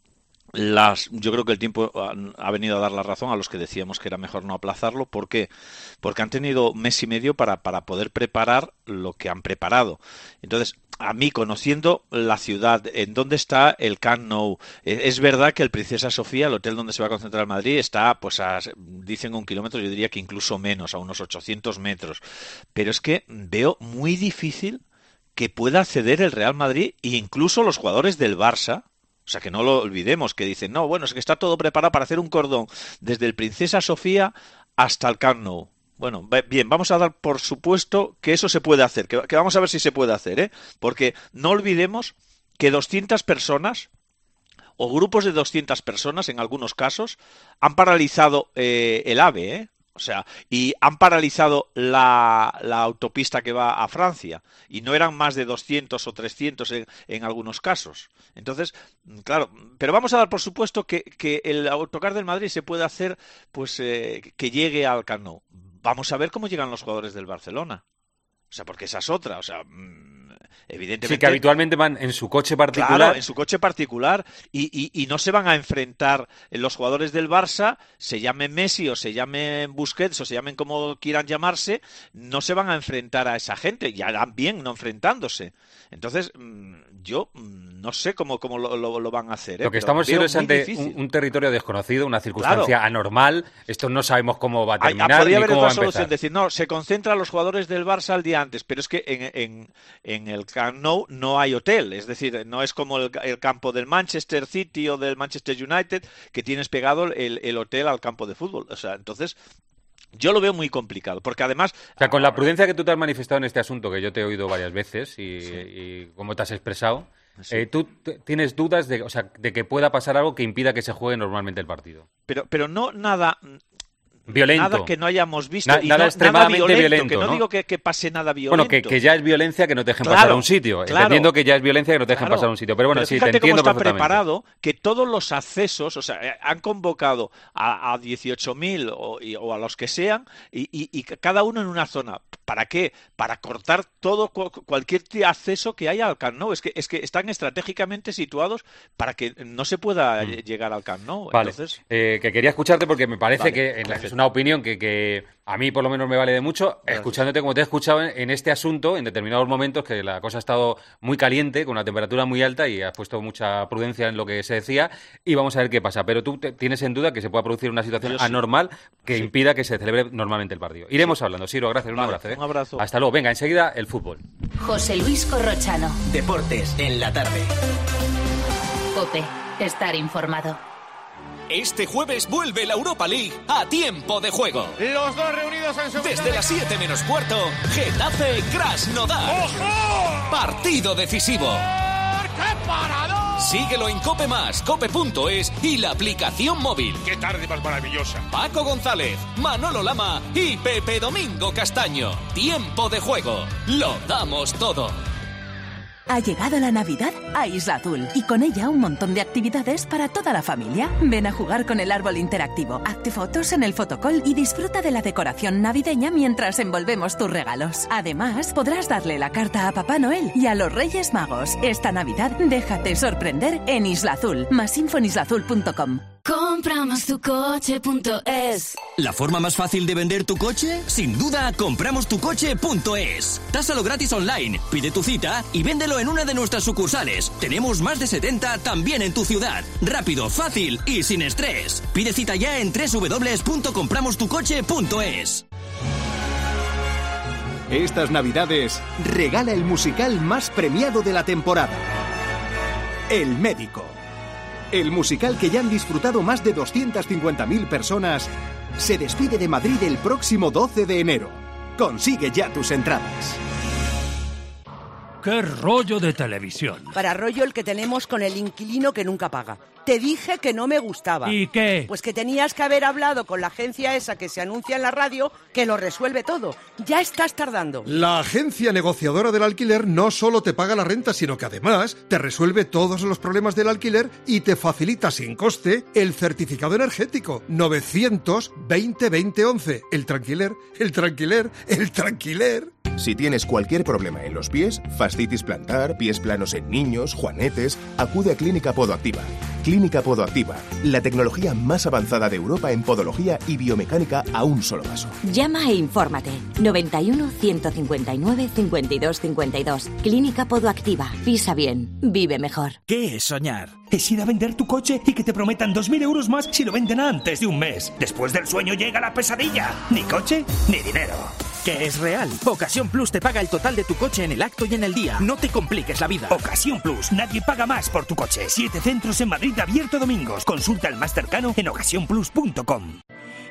Speaker 3: Las, yo creo que el tiempo ha, ha venido a dar la razón a los que decíamos que era mejor no aplazarlo. ¿Por qué? Porque han tenido mes y medio para, para poder preparar lo que han preparado. Entonces, a mí, conociendo la ciudad, en dónde está el Camp Nou, eh, es verdad que el Princesa Sofía, el hotel donde se va a concentrar Madrid, está, pues, a, dicen un kilómetro, yo diría que incluso menos, a unos ochocientos metros. Pero es que veo muy difícil que pueda acceder el Real Madrid e incluso los jugadores del Barça. O sea, que no lo olvidemos, que dicen, no, bueno, es que está todo preparado para hacer un cordón desde el Princesa Sofía hasta el Camp Nou. Bueno, bien, vamos a dar por supuesto que eso se puede hacer, que, que vamos a ver si se puede hacer, ¿eh? Porque no olvidemos que doscientas personas, o grupos de doscientas personas en algunos casos, han paralizado eh, el AVE, ¿eh? O sea, y han paralizado la, la autopista que va a Francia, y no eran más de doscientos o trescientos en, en algunos casos. Entonces, claro, pero vamos a dar por supuesto que, que el autocar del Madrid se puede hacer, pues, eh, que llegue al Camp Nou. Vamos a ver cómo llegan los jugadores del Barcelona. O sea, porque esa es otra, o sea, evidentemente...
Speaker 5: Sí, que habitualmente van en su coche particular.
Speaker 3: Claro, en su coche particular, y, y, y no se van a enfrentar los jugadores del Barça, se llamen Messi o se llamen Busquets o se llamen como quieran llamarse, no se van a enfrentar a esa gente, y harán bien no enfrentándose. Entonces, yo no sé cómo, cómo lo, lo, lo van a hacer. ¿eh?
Speaker 5: Lo que estamos viendo es ante un, un territorio desconocido, una circunstancia claro. anormal, esto no sabemos cómo va a terminar.
Speaker 3: Podría
Speaker 5: ni
Speaker 3: haber
Speaker 5: cómo
Speaker 3: otra
Speaker 5: va a
Speaker 3: solución, decir, no, se concentran los jugadores del Barça al día antes, pero es que en, en, en el Camp Nou no hay hotel, es decir, no es como el, el campo del Manchester City o del Manchester United, que tienes pegado el, el hotel al campo de fútbol. O sea, entonces... Yo lo veo muy complicado, porque además...
Speaker 5: O sea, con la prudencia que tú te has manifestado en este asunto, que yo te he oído varias veces y, sí. y cómo te has expresado, sí. eh, ¿tú tienes dudas de, o sea, de que pueda pasar algo que impida que se juegue normalmente el partido?
Speaker 3: Pero, pero no nada...
Speaker 5: Violento.
Speaker 3: Nada que no hayamos visto.
Speaker 5: Na,
Speaker 3: y
Speaker 5: nada
Speaker 3: no,
Speaker 5: extremadamente
Speaker 3: nada violento,
Speaker 5: violento,
Speaker 3: que no,
Speaker 5: ¿no?
Speaker 3: digo que, que pase nada violento.
Speaker 5: Bueno, que, que ya es violencia que no te dejen
Speaker 3: claro,
Speaker 5: pasar a un sitio.
Speaker 3: Claro,
Speaker 5: Entendiendo que ya es violencia que no te dejen
Speaker 3: claro,
Speaker 5: pasar a un sitio. Pero bueno,
Speaker 3: pero
Speaker 5: sí,
Speaker 3: fíjate
Speaker 5: te entiendo
Speaker 3: cómo está
Speaker 5: perfectamente.
Speaker 3: preparado que todos los accesos, o sea, han convocado a, a dieciocho mil o, o a los que sean, y, y, y cada uno en una zona. ¿Para qué? Para cortar todo cualquier acceso que haya al Camp Nou. Es que, es que están estratégicamente situados para que no se pueda mm. llegar al Camp Nou.
Speaker 5: Vale.
Speaker 3: Entonces...
Speaker 5: Eh, que quería escucharte porque me parece
Speaker 3: vale,
Speaker 5: que en la, es una opinión que, que A mí, por lo menos, me vale de mucho. Gracias. Escuchándote, como te he escuchado en, en este asunto, en determinados momentos, que la cosa ha estado muy caliente, con una temperatura muy alta, y has puesto mucha prudencia en lo que se decía, y vamos a ver qué pasa. Pero tú te, tienes en duda que se pueda producir una situación sí. anormal que sí. impida que se celebre normalmente el partido. Iremos sí. hablando. Siro, gracias. Un vale, abrazo. ¿eh?
Speaker 22: Un abrazo.
Speaker 5: Hasta luego. Venga, enseguida el fútbol.
Speaker 2: José Luis Corrochano.
Speaker 8: Deportes en la tarde.
Speaker 2: COPE. Estar informado.
Speaker 4: Este jueves vuelve la Europa League a tiempo de juego.
Speaker 7: Los dos reunidos en su...
Speaker 4: Desde las siete menos cuarto, Getafe Krasnodar.
Speaker 7: ¡Ojo!
Speaker 4: Partido decisivo.
Speaker 7: ¡Qué paradón!
Speaker 4: Síguelo en Cope Más, cope punto es y la aplicación móvil.
Speaker 7: ¡Qué tarde más maravillosa!
Speaker 4: Paco González, Manolo Lama y Pepe Domingo Castaño. Tiempo de juego. Lo damos todo.
Speaker 9: Ha llegado la Navidad a Isla Azul y con ella un montón de actividades para toda la familia. Ven a jugar con el árbol interactivo, hazte fotos en el fotocall y disfruta de la decoración navideña mientras envolvemos tus regalos. Además, podrás darle la carta a Papá Noel y a los Reyes Magos. Esta Navidad déjate sorprender en Isla Azul. Más info en isla azul punto com.
Speaker 10: Compramos tu coche punto es.
Speaker 8: ¿La forma más fácil de vender tu coche? Sin duda, compramos tu coche punto es. Tásalo gratis online, pide tu cita y véndelo en una de nuestras sucursales. Tenemos más de setenta también en tu ciudad. Rápido, fácil y sin estrés. Pide cita ya en doble u doble u doble u punto compramos tu coche punto es.
Speaker 13: Estas Navidades, regala el musical más premiado de la temporada. El Médico. El musical que ya han disfrutado más de doscientas cincuenta mil personas se despide de Madrid el próximo doce de enero. Consigue ya tus entradas.
Speaker 6: ¡Qué rollo de televisión!
Speaker 11: Para rollo el que tenemos con el inquilino que nunca paga. Te dije que no me gustaba.
Speaker 6: ¿Y qué?
Speaker 11: Pues que tenías que haber hablado con la agencia esa que se anuncia en la radio, que lo resuelve todo. Ya estás tardando.
Speaker 12: La agencia negociadora del alquiler no solo te paga la renta, sino que además te resuelve todos los problemas del alquiler y te facilita sin coste el certificado energético. novecientos veinte veinte once. El tranquiler, el tranquiler, el tranquiler.
Speaker 19: Si tienes cualquier problema en los pies, fascitis plantar, pies planos en niños, juanetes, acude a Clínica Podoactiva. Clínica Podoactiva, la tecnología más avanzada de Europa en podología y biomecánica a un solo paso.
Speaker 20: Llama e infórmate. noventa y uno, ciento cincuenta y nueve, cincuenta y dos cincuenta y dos. Clínica Podoactiva. Pisa bien. Vive mejor.
Speaker 21: ¿Qué es soñar? Es ir a vender tu coche y que te prometan dos mil euros más si lo venden antes de un mes. Después del sueño llega la pesadilla. Ni coche, ni dinero.
Speaker 24: Que es real. Ocasión Plus te paga el total de tu coche en el acto y en el día. No te compliques la vida.
Speaker 21: Ocasión Plus. Nadie paga más por tu coche. Siete centros en Madrid abierto domingos. Consulta el más cercano en ocasión plus punto com.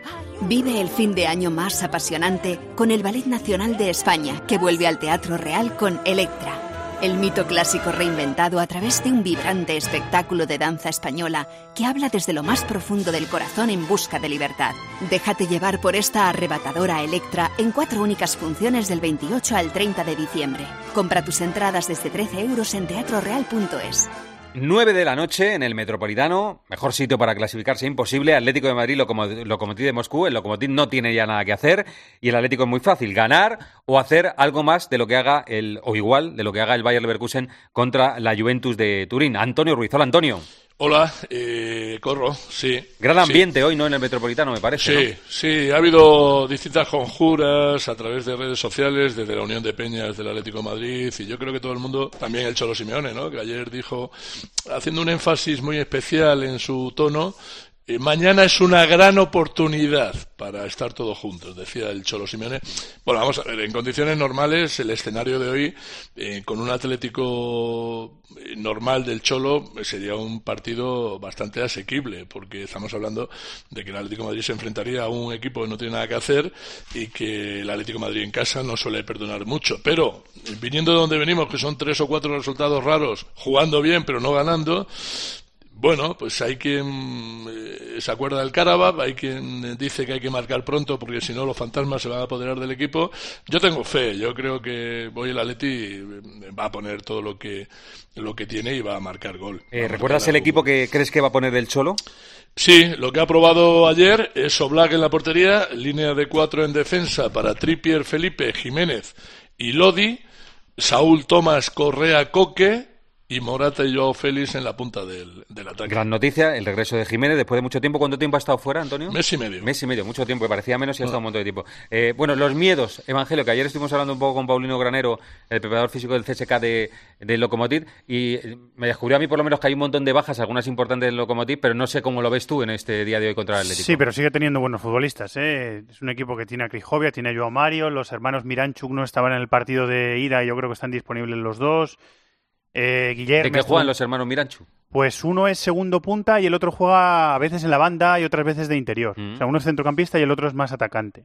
Speaker 25: Vive el fin de año más apasionante con el Ballet Nacional de España, que vuelve al Teatro Real con Electra. El mito clásico reinventado a través de un vibrante espectáculo de danza española que habla desde lo más profundo del corazón en busca de libertad. Déjate llevar por esta arrebatadora Electra en cuatro únicas funciones del veintiocho al treinta de diciembre. Compra tus entradas desde trece euros en teatro real punto es.
Speaker 5: nueve de la noche en el Metropolitano, mejor sitio para clasificarse imposible. Atlético de Madrid, Lokomotiv de Moscú. El Lokomotiv no tiene ya nada que hacer y el Atlético es muy fácil, ganar o hacer algo más de lo que haga el o igual de lo que haga el Bayer Leverkusen contra la Juventus de Turín. Antonio Ruiz, hola Antonio.
Speaker 26: Hola, eh, Corro, sí.
Speaker 5: Gran ambiente sí. Hoy, ¿no? En el Metropolitano, me parece.
Speaker 26: Sí, ¿no? Sí, ha habido distintas conjuras a través de redes sociales, desde la Unión de Peñas del Atlético de Madrid, y yo creo que todo el mundo, también el Cholo Simeone, ¿no? Que ayer dijo, haciendo un énfasis muy especial en su tono, eh, mañana es una gran oportunidad para estar todos juntos, decía el Cholo Simeone. Bueno, vamos a ver, en condiciones normales, el escenario de hoy, eh, con un Atlético normal del Cholo, sería un partido bastante asequible, porque estamos hablando de que el Atlético de Madrid se enfrentaría a un equipo que no tiene nada que hacer y que el Atlético de Madrid en casa no suele perdonar mucho. Pero, viniendo de donde venimos, que son tres o cuatro resultados raros, jugando bien pero no ganando, bueno, pues hay quien eh, se acuerda del Karabakh, hay quien dice que hay que marcar pronto porque si no los fantasmas se van a apoderar del equipo. Yo tengo fe, yo creo que hoy el Atleti va a poner todo lo que lo que tiene y va a marcar gol.
Speaker 5: Eh, ¿Recuerdas el equipo que crees que va a poner el Cholo?
Speaker 26: Sí, lo que ha probado ayer es Oblak en la portería, línea de cuatro en defensa para Trippier, Felipe, Jiménez y Lodi, Saúl, Tomás, Correa, Coque, y Morata y Joao Félix en la punta del, del ataque.
Speaker 5: Gran noticia, el regreso de Jiménez después de mucho tiempo. ¿Cuánto tiempo ha estado fuera, Antonio?
Speaker 26: Mes y medio.
Speaker 5: Mes y medio, mucho tiempo, que parecía menos y ha estado un montón de tiempo. Eh, bueno, los miedos, Evangelio, que ayer estuvimos hablando un poco con Paulino Granero, el preparador físico del C S K de, de Lokomotiv, y me descubrió a mí por lo menos que hay un montón de bajas, algunas importantes del Lokomotiv, pero no sé cómo lo ves tú en este día de hoy contra el Atlético.
Speaker 14: Sí, pero sigue teniendo buenos futbolistas, ¿eh? Es un equipo que tiene a Krychowiak, tiene a Joao Mario, los hermanos Miranchuk no estaban en el partido de ida, yo creo que están disponibles los dos. Eh, Guillermo,
Speaker 5: ¿De qué juegan los hermanos Miranchuk?
Speaker 14: Pues uno es segundo punta y el otro juega a veces en la banda y otras veces de interior. Mm. O sea, uno es centrocampista y el otro es más atacante.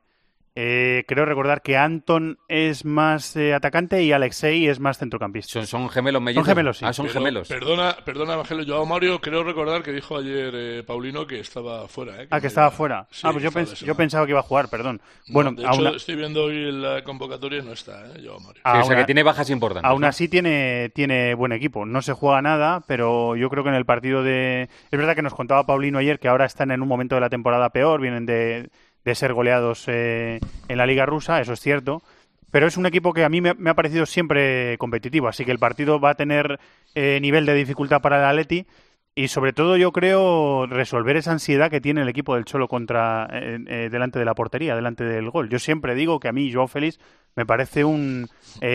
Speaker 14: Eh, creo recordar que Anton es más eh, atacante y Alexei es más centrocampista.
Speaker 5: ¿Son, son gemelos mellizos?
Speaker 14: Son gemelos, sí.
Speaker 5: Ah, son
Speaker 26: Pero,
Speaker 5: gemelos.
Speaker 26: Perdona, perdona, Evangelio. Joao Mario, creo recordar que dijo ayer eh, Paulino que estaba fuera. ¿eh? Que
Speaker 14: ah, que estaba fuera. Sí, ah, pues yo, pens yo pensaba que iba a jugar, perdón.
Speaker 26: No,
Speaker 14: bueno,
Speaker 26: de hecho,
Speaker 14: una...
Speaker 26: estoy viendo hoy la convocatoria y no está, ¿eh? Joao Mario.
Speaker 5: Sí, o sea, una... que tiene bajas importantes.
Speaker 14: Aún
Speaker 5: ¿no?
Speaker 14: así tiene, tiene buen equipo. No se juega nada, pero yo creo que en el partido de... Es verdad que nos contaba Paulino ayer que ahora están en un momento de la temporada peor, vienen de... de ser goleados eh, en la Liga Rusa, eso es cierto, pero es un equipo que a mí me, me ha parecido siempre competitivo, así que el partido va a tener eh, nivel de dificultad para el Atleti y sobre todo yo creo resolver esa ansiedad que tiene el equipo del Cholo contra eh, eh, delante de la portería, delante del gol. Yo siempre digo que a mí Joao Félix me parece un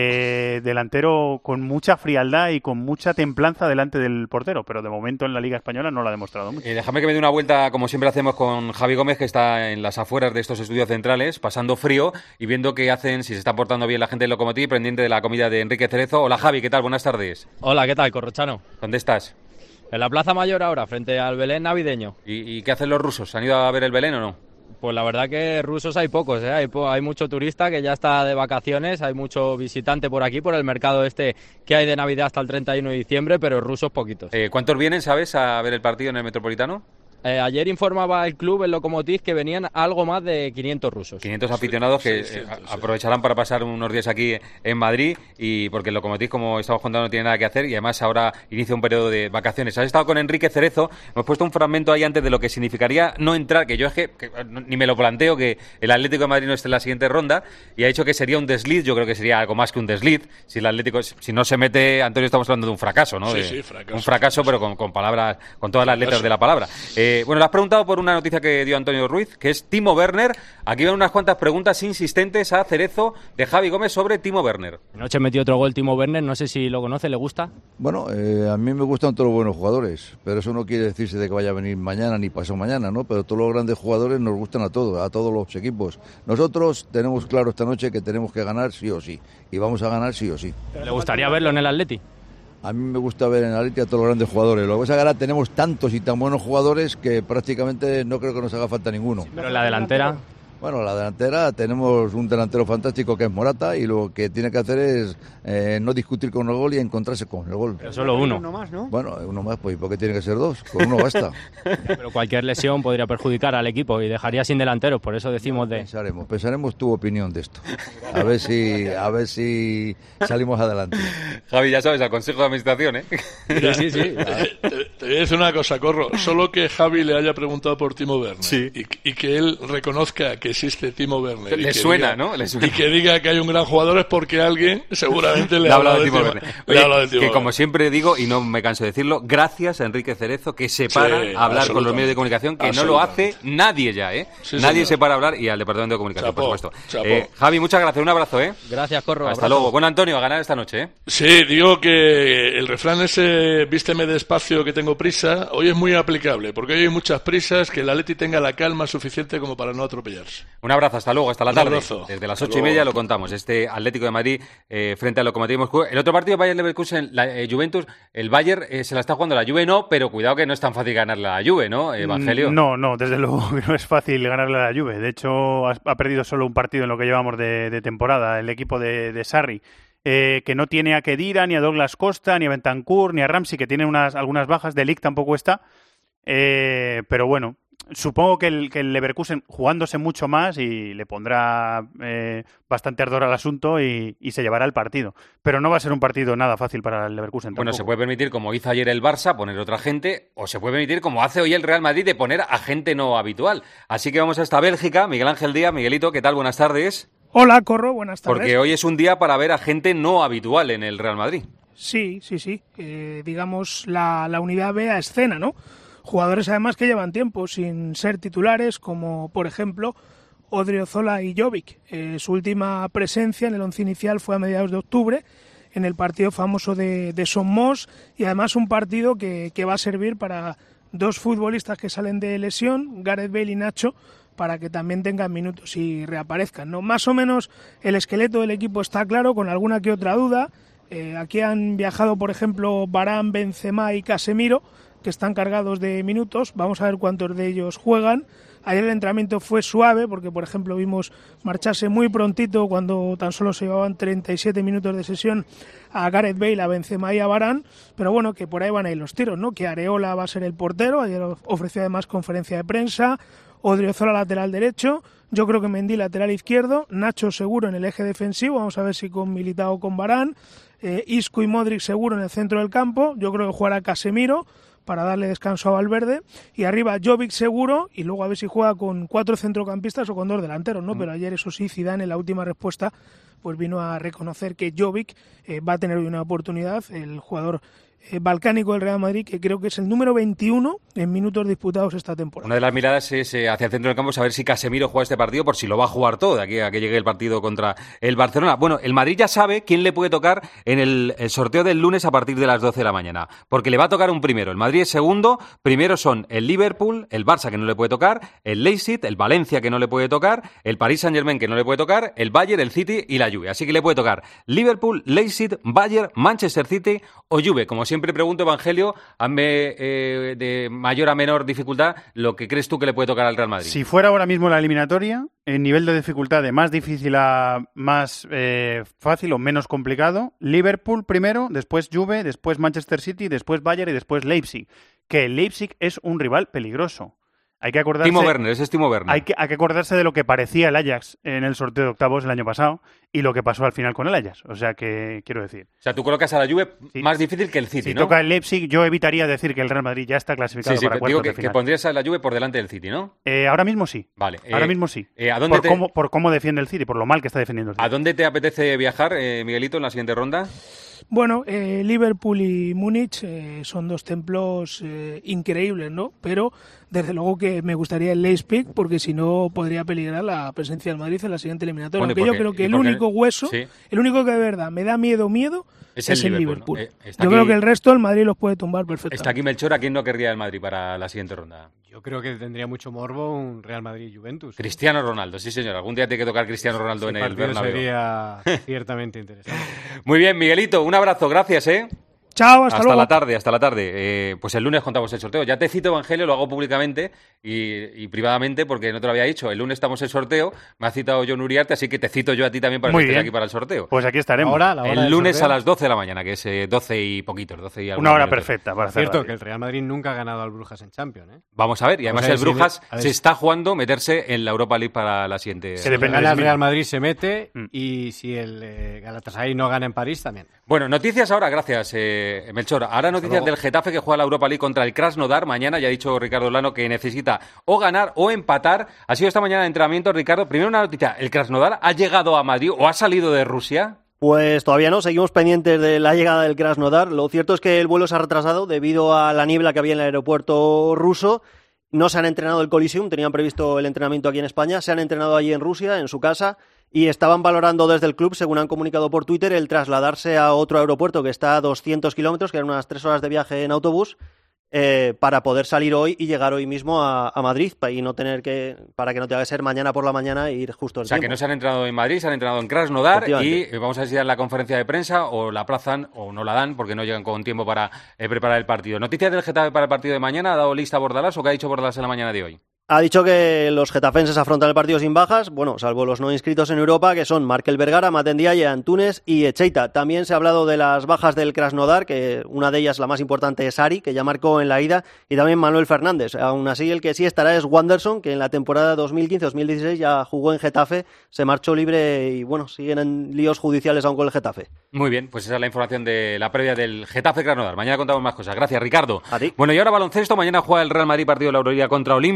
Speaker 14: eh, delantero con mucha frialdad y con mucha templanza delante del portero, pero de momento en la Liga Española no lo ha demostrado mucho.
Speaker 5: Eh, déjame que me dé una vuelta, como siempre hacemos con Javi Gómez, que está en las afueras de estos estudios centrales, pasando frío y viendo qué hacen, si se está portando bien la gente del Lokomotiv, pendiente de la comida de Enrique Cerezo. Hola Javi, ¿qué tal? Buenas tardes.
Speaker 15: Hola, ¿qué tal, Corrochano?
Speaker 5: ¿Dónde estás?
Speaker 15: En la Plaza Mayor ahora, frente al Belén navideño.
Speaker 5: ¿Y, y qué hacen los rusos? ¿Han ido a ver el Belén o no?
Speaker 15: Pues la verdad que rusos hay pocos, ¿eh? hay, po hay mucho turista que ya está de vacaciones, hay mucho visitante por aquí, por el mercado este que hay de Navidad hasta el treinta y uno de diciembre, pero rusos poquitos.
Speaker 5: Eh, ¿Cuántos vienen, sabes, a ver el partido en el Metropolitano?
Speaker 15: Eh, ayer informaba el club, el Lokomotiv, que venían algo más de quinientos rusos.
Speaker 5: quinientos aficionados que
Speaker 15: sí, sí, sí,
Speaker 5: eh,
Speaker 15: sí.
Speaker 5: aprovecharán para pasar unos días aquí en Madrid, y porque el Lokomotiv, como estamos contando, no tiene nada que hacer y además ahora inicia un periodo de vacaciones. Has estado con Enrique Cerezo, hemos puesto un fragmento ahí antes de lo que significaría no entrar, que yo es que, que ni me lo planteo, que el Atlético de Madrid no esté en la siguiente ronda, y ha dicho que sería un desliz. Yo creo que sería algo más que un desliz. Si el Atlético, si no se mete, Antonio, estamos hablando de un fracaso, ¿no?
Speaker 26: Sí,
Speaker 5: de,
Speaker 26: sí, fracaso.
Speaker 5: Un fracaso, pero con, con palabras, con todas las letras de la palabra. Eh, bueno, le has preguntado por una noticia que dio Antonio Ruiz, que es Timo Werner. Aquí van unas cuantas preguntas insistentes a Cerezo de Javi Gómez sobre Timo Werner.
Speaker 15: Anoche metió otro gol Timo Werner, no sé si lo conoce, ¿le gusta?
Speaker 16: Bueno, eh, a mí me gustan todos los buenos jugadores, pero eso no quiere decirse de que vaya a venir mañana ni pasado mañana, ¿no? Pero todos los grandes jugadores nos gustan a todos, a todos los equipos. Nosotros tenemos claro esta noche que tenemos que ganar sí o sí, y vamos a ganar sí o sí.
Speaker 15: ¿Le gustaría verlo en el Atleti?
Speaker 16: A mí me gusta ver en el Atleti a todos los grandes jugadores. Lo que pasa es que ahora tenemos tantos y tan buenos jugadores que prácticamente no creo que nos haga falta ninguno.
Speaker 15: Pero en la delantera...
Speaker 16: Bueno, la delantera, tenemos un delantero fantástico que es Morata, y lo que tiene que hacer es eh, no discutir con el gol y encontrarse con el gol.
Speaker 15: Pero solo uno.
Speaker 17: Uno más, ¿no?
Speaker 16: Bueno, uno más, pues ¿por qué tiene que ser dos? Con uno basta.
Speaker 15: Pero cualquier lesión podría perjudicar al equipo y dejaría sin delanteros, por eso decimos de...
Speaker 16: Pensaremos, pensaremos tu opinión de esto. A ver si, a ver si salimos adelante.
Speaker 5: Javi, ya sabes, al Consejo de Administración, ¿eh?
Speaker 15: Sí, sí, sí.
Speaker 26: Te, te, te voy a decir una cosa, Corro. Solo que Javi le haya preguntado por Timo Werner,
Speaker 5: sí,
Speaker 26: y, y que él reconozca que existe Timo Werner.
Speaker 5: Le suena, diga, ¿no? Le suena.
Speaker 26: Y que diga que hay un gran jugador es porque alguien seguramente le,
Speaker 5: le
Speaker 26: ha hablado de
Speaker 5: Timo
Speaker 26: Timo
Speaker 5: Werner.
Speaker 26: Le
Speaker 5: Oye,
Speaker 26: ha hablado de Timo
Speaker 5: que
Speaker 26: Werner.
Speaker 5: Como siempre digo, y no me canso de decirlo, gracias a Enrique Cerezo, que se para
Speaker 26: sí,
Speaker 5: a hablar con los medios de comunicación, que no lo hace nadie ya, ¿eh?
Speaker 26: Sí,
Speaker 5: nadie
Speaker 26: señor.
Speaker 5: se para a hablar, y al Departamento de Comunicación,
Speaker 26: Chapó,
Speaker 5: por supuesto.
Speaker 26: chapó.
Speaker 5: Eh, Javi, muchas gracias, un abrazo, ¿eh?
Speaker 15: Gracias, Corro.
Speaker 5: Hasta
Speaker 15: abrazo.
Speaker 5: luego. Bueno, Antonio, a ganar esta noche, ¿eh?
Speaker 26: Sí, digo que el refrán ese, vísteme despacio que tengo prisa, hoy es muy aplicable, porque hoy hay muchas prisas, que el Atleti tenga la calma suficiente como para no atropellarse.
Speaker 5: Un abrazo, hasta luego, hasta la
Speaker 26: Un
Speaker 5: tarde.
Speaker 26: abrazo.
Speaker 5: Desde las
Speaker 26: Hasta
Speaker 5: ocho y
Speaker 26: luego.
Speaker 5: media lo contamos, este Atlético de Madrid eh, frente al Lokomotiv Moscú. El otro partido, Bayern Leverkusen, la eh, Juventus, el Bayern eh, se la está jugando, la Juve no, pero cuidado que no es tan fácil ganarle a la Juve, ¿no, Evangelio?
Speaker 14: No, no, desde luego que no es fácil ganarle a la Juve. De hecho, ha, ha perdido solo un partido en lo que llevamos de, de temporada, el equipo de, de Sarri. Eh, que no tiene a Khedira, ni a Douglas Costa, ni a Bentancur, ni a Ramsey, que tienen unas, algunas bajas. De Ligt tampoco está. Eh, pero bueno, supongo que el, que el Leverkusen, jugándose mucho más, y le pondrá eh, bastante ardor al asunto y, y se llevará el partido. Pero no va a ser un partido nada fácil para el Leverkusen tampoco.
Speaker 5: Bueno, se puede permitir, como hizo ayer el Barça, poner otra gente, o se puede permitir, como hace hoy el Real Madrid, de poner a gente no habitual. Así que vamos hasta Bélgica. Miguel Ángel Díaz. Miguelito, ¿qué tal? Buenas tardes.
Speaker 18: Hola, Corro, buenas tardes.
Speaker 5: Porque hoy es un día para ver a gente no habitual en el Real Madrid.
Speaker 1: Sí, sí, sí. Eh, digamos, la, la unidad B a escena, ¿no? Jugadores además que llevan tiempo sin ser titulares, como por ejemplo Odriozola y Jovic. Eh, su última presencia en el once inicial fue a mediados de octubre, en el partido famoso de, de Somos, y además un partido que, que va a servir para dos futbolistas que salen de lesión, Gareth Bale y Nacho, para que también tengan minutos y reaparezcan, ¿no? Más o menos el esqueleto del equipo está claro, con alguna que otra duda. Eh, aquí han viajado, por ejemplo, Varane, Benzema y Casemiro, que están cargados de minutos. Vamos a ver cuántos de ellos juegan. Ayer el entrenamiento fue suave porque, por ejemplo, vimos marcharse muy prontito, cuando tan solo se llevaban treinta y siete minutos de sesión, a Gareth Bale, a Benzema y a Varane, pero bueno, que por ahí van a ir los tiros, ¿no? Que Areola va a ser el portero, ayer ofreció además conferencia de prensa, Odriozola lateral derecho, yo creo que Mendy lateral izquierdo, Nacho seguro en el eje defensivo, vamos a ver si con Militao o con Varane, eh, Isco y Modric seguro en el centro del campo, yo creo que jugará Casemiro para darle descanso a Valverde, y arriba Jovic seguro, y luego a ver si juega con cuatro centrocampistas o con dos delanteros, ¿no? Mm. Pero ayer, eso sí, Zidane en la última respuesta pues vino a reconocer que Jovic eh, va a tener hoy una oportunidad, el jugador eh, balcánico del Real Madrid, que creo que es el número veintiuno en minutos disputados esta temporada.
Speaker 5: Una de las miradas es eh, hacia el centro del campo, saber si Casemiro juega este partido, por si lo va a jugar todo de aquí a que llegue el partido contra el Barcelona. Bueno, el Madrid ya sabe quién le puede tocar en el, el sorteo del lunes a partir de las doce de la mañana, porque le va a tocar un primero. El Madrid es segundo, primero son el Liverpool, el Barça, que no le puede tocar, el Leipzig, el Valencia, que no le puede tocar, el Paris Saint-Germain, que no le puede tocar, el Bayern, el City y la Juve. Así que le puede tocar Liverpool, Leipzig, Bayern, Manchester City o Juve. Como siempre pregunto, Evangelio, hazme eh, de mayor a menor dificultad lo que crees tú que le puede tocar al Real Madrid.
Speaker 14: Si fuera ahora mismo la eliminatoria, en nivel de dificultad de más difícil a más eh, fácil o menos complicado, Liverpool primero, después Juve, después Manchester City, después Bayern y después Leipzig. Que el Leipzig es un rival peligroso. Hay que acordarse,
Speaker 5: Timo Werner, ese es Timo Werner.
Speaker 14: Hay que, hay que acordarse de lo que parecía el Ajax en el sorteo de octavos el año pasado y lo que pasó al final con el Ajax. O sea, que quiero decir...
Speaker 5: O sea, tú colocas a la Juve sí. más difícil que el City,
Speaker 14: si
Speaker 5: ¿no?
Speaker 14: Si toca el Leipzig, yo evitaría decir que el Real Madrid ya está clasificado
Speaker 5: sí, sí,
Speaker 14: para cuartos
Speaker 5: digo que,
Speaker 14: de final.
Speaker 5: que pondrías a la Juve por delante del City, ¿no?
Speaker 14: Eh, ahora mismo sí.
Speaker 5: Vale.
Speaker 14: Ahora
Speaker 5: eh,
Speaker 14: mismo sí.
Speaker 5: Eh, ¿a dónde
Speaker 14: por,
Speaker 5: te...
Speaker 14: cómo, por cómo defiende el City, por lo mal que está defendiendo el City.
Speaker 5: ¿A dónde te apetece viajar, eh, Miguelito, en la siguiente ronda?
Speaker 1: Bueno, eh, Liverpool y Múnich eh, son dos templos eh, increíbles, ¿no? Pero desde luego que me gustaría el Leipzig, porque si no podría peligrar la presencia del Madrid en la siguiente eliminatoria.
Speaker 5: Bueno,
Speaker 1: Aunque
Speaker 5: porque,
Speaker 1: yo creo que el
Speaker 5: porque,
Speaker 1: único hueso,
Speaker 5: sí.
Speaker 1: el único que de verdad me da miedo, miedo,
Speaker 5: es,
Speaker 1: es
Speaker 5: el
Speaker 1: el
Speaker 5: Liverpool.
Speaker 1: Liverpool.
Speaker 5: ¿no? Eh,
Speaker 1: yo
Speaker 5: aquí,
Speaker 1: creo que el resto el Madrid los puede tumbar perfectamente.
Speaker 5: Está aquí Melchor, ¿a quién no querría el Madrid para la siguiente ronda?
Speaker 3: Yo creo que tendría mucho morbo un Real Madrid-Juventus.
Speaker 5: Cristiano Ronaldo, sí señor. Algún día tiene que tocar Cristiano Ronaldo
Speaker 3: Ese
Speaker 5: en el Bernabéu.
Speaker 3: Sería ciertamente interesante.
Speaker 5: Muy bien, Miguelito, un abrazo, gracias, ¿eh?
Speaker 1: Chao, hasta,
Speaker 5: hasta
Speaker 1: luego.
Speaker 5: la tarde, hasta la tarde. Eh, pues el lunes contamos el sorteo. Ya te cito, Evangelio, lo hago públicamente y, y privadamente porque no te lo había dicho. El lunes estamos el sorteo, me ha citado John Uriarte, así que te cito yo a ti también para
Speaker 14: Muy
Speaker 5: que estés
Speaker 14: bien.
Speaker 5: aquí para el sorteo.
Speaker 14: Pues aquí estaremos.
Speaker 3: Ahora, la hora
Speaker 5: el
Speaker 3: del
Speaker 5: lunes
Speaker 3: sorteo.
Speaker 5: a las doce de la mañana, que es eh, doce y poquitos, doce y
Speaker 14: Una hora
Speaker 5: minutos.
Speaker 14: perfecta para
Speaker 3: Es
Speaker 14: hacer
Speaker 3: cierto
Speaker 14: radio.
Speaker 3: que el Real Madrid nunca ha ganado al Brujas en Champions, ¿eh?
Speaker 5: Vamos a ver, y además
Speaker 3: Vamos a
Speaker 5: el
Speaker 3: ver si
Speaker 5: Brujas
Speaker 3: de- a ver
Speaker 5: se
Speaker 3: si-
Speaker 5: está jugando meterse en la Europa League para la siguiente.
Speaker 14: Que
Speaker 3: Si
Speaker 14: depende
Speaker 3: gana
Speaker 14: de
Speaker 3: el
Speaker 14: sí
Speaker 3: Real
Speaker 14: mismo.
Speaker 3: Madrid se mete
Speaker 14: Mm.
Speaker 3: y si el eh, Galatasaray no gana en París también.
Speaker 5: Bueno, noticias ahora, gracias, eh, Melchor. Ahora noticias
Speaker 3: luego.
Speaker 5: del Getafe, que juega la Europa League contra el Krasnodar mañana. Ya ha dicho Ricardo Lano que necesita o ganar o empatar. Ha sido esta mañana de entrenamiento, Ricardo. Primero una noticia. ¿El Krasnodar ha llegado a Madrid o ha salido de Rusia?
Speaker 17: Pues todavía no, seguimos pendientes de la llegada del Krasnodar. Lo cierto es que el vuelo se ha retrasado debido a la niebla que había en el aeropuerto ruso. No se han entrenado el Coliseum, tenían previsto el entrenamiento aquí en España, se han entrenado allí en Rusia, en su casa, y estaban valorando desde el club, según han comunicado por Twitter, el trasladarse a otro aeropuerto que está a doscientos kilómetros, que eran unas tres horas de viaje en autobús, eh, para poder salir hoy y llegar hoy mismo a, a Madrid, para, y no tener que, para que no tenga que ser mañana por la mañana e ir justo en
Speaker 5: O sea,
Speaker 17: tiempo.
Speaker 5: que no se han entrenado en Madrid, se han entrenado en Krasnodar y
Speaker 17: Efectivamente.
Speaker 5: eh, vamos a ver si dan la conferencia de prensa o la aplazan o no la dan porque no llegan con tiempo para eh, preparar el partido. ¿Noticias del Getafe para el partido de mañana? ¿Ha dado lista Bordalás o qué ha dicho Bordalás en la mañana de hoy?
Speaker 17: Ha dicho que los getafenses afrontan el partido sin bajas, bueno, salvo los no inscritos en Europa, que son Markel Vergara, Maten Diaye, Antunes y Echeita. También se ha hablado de las bajas del Krasnodar, que una de ellas, la más importante, es Ari, que ya marcó en la ida, y también Manuel Fernández. Aún así, el que sí estará es Wanderson, que en la temporada dos mil quince dos mil dieciséis ya jugó en Getafe, se marchó libre y, bueno, siguen en líos judiciales aún con el Getafe.
Speaker 5: Muy bien, pues esa es la información de la previa del Getafe Krasnodar. Mañana contamos más cosas. Gracias, Ricardo.
Speaker 17: A ti.
Speaker 5: Bueno, y ahora baloncesto. Mañana juega el Real Madrid partido de la Euroliga contra Olympiacos.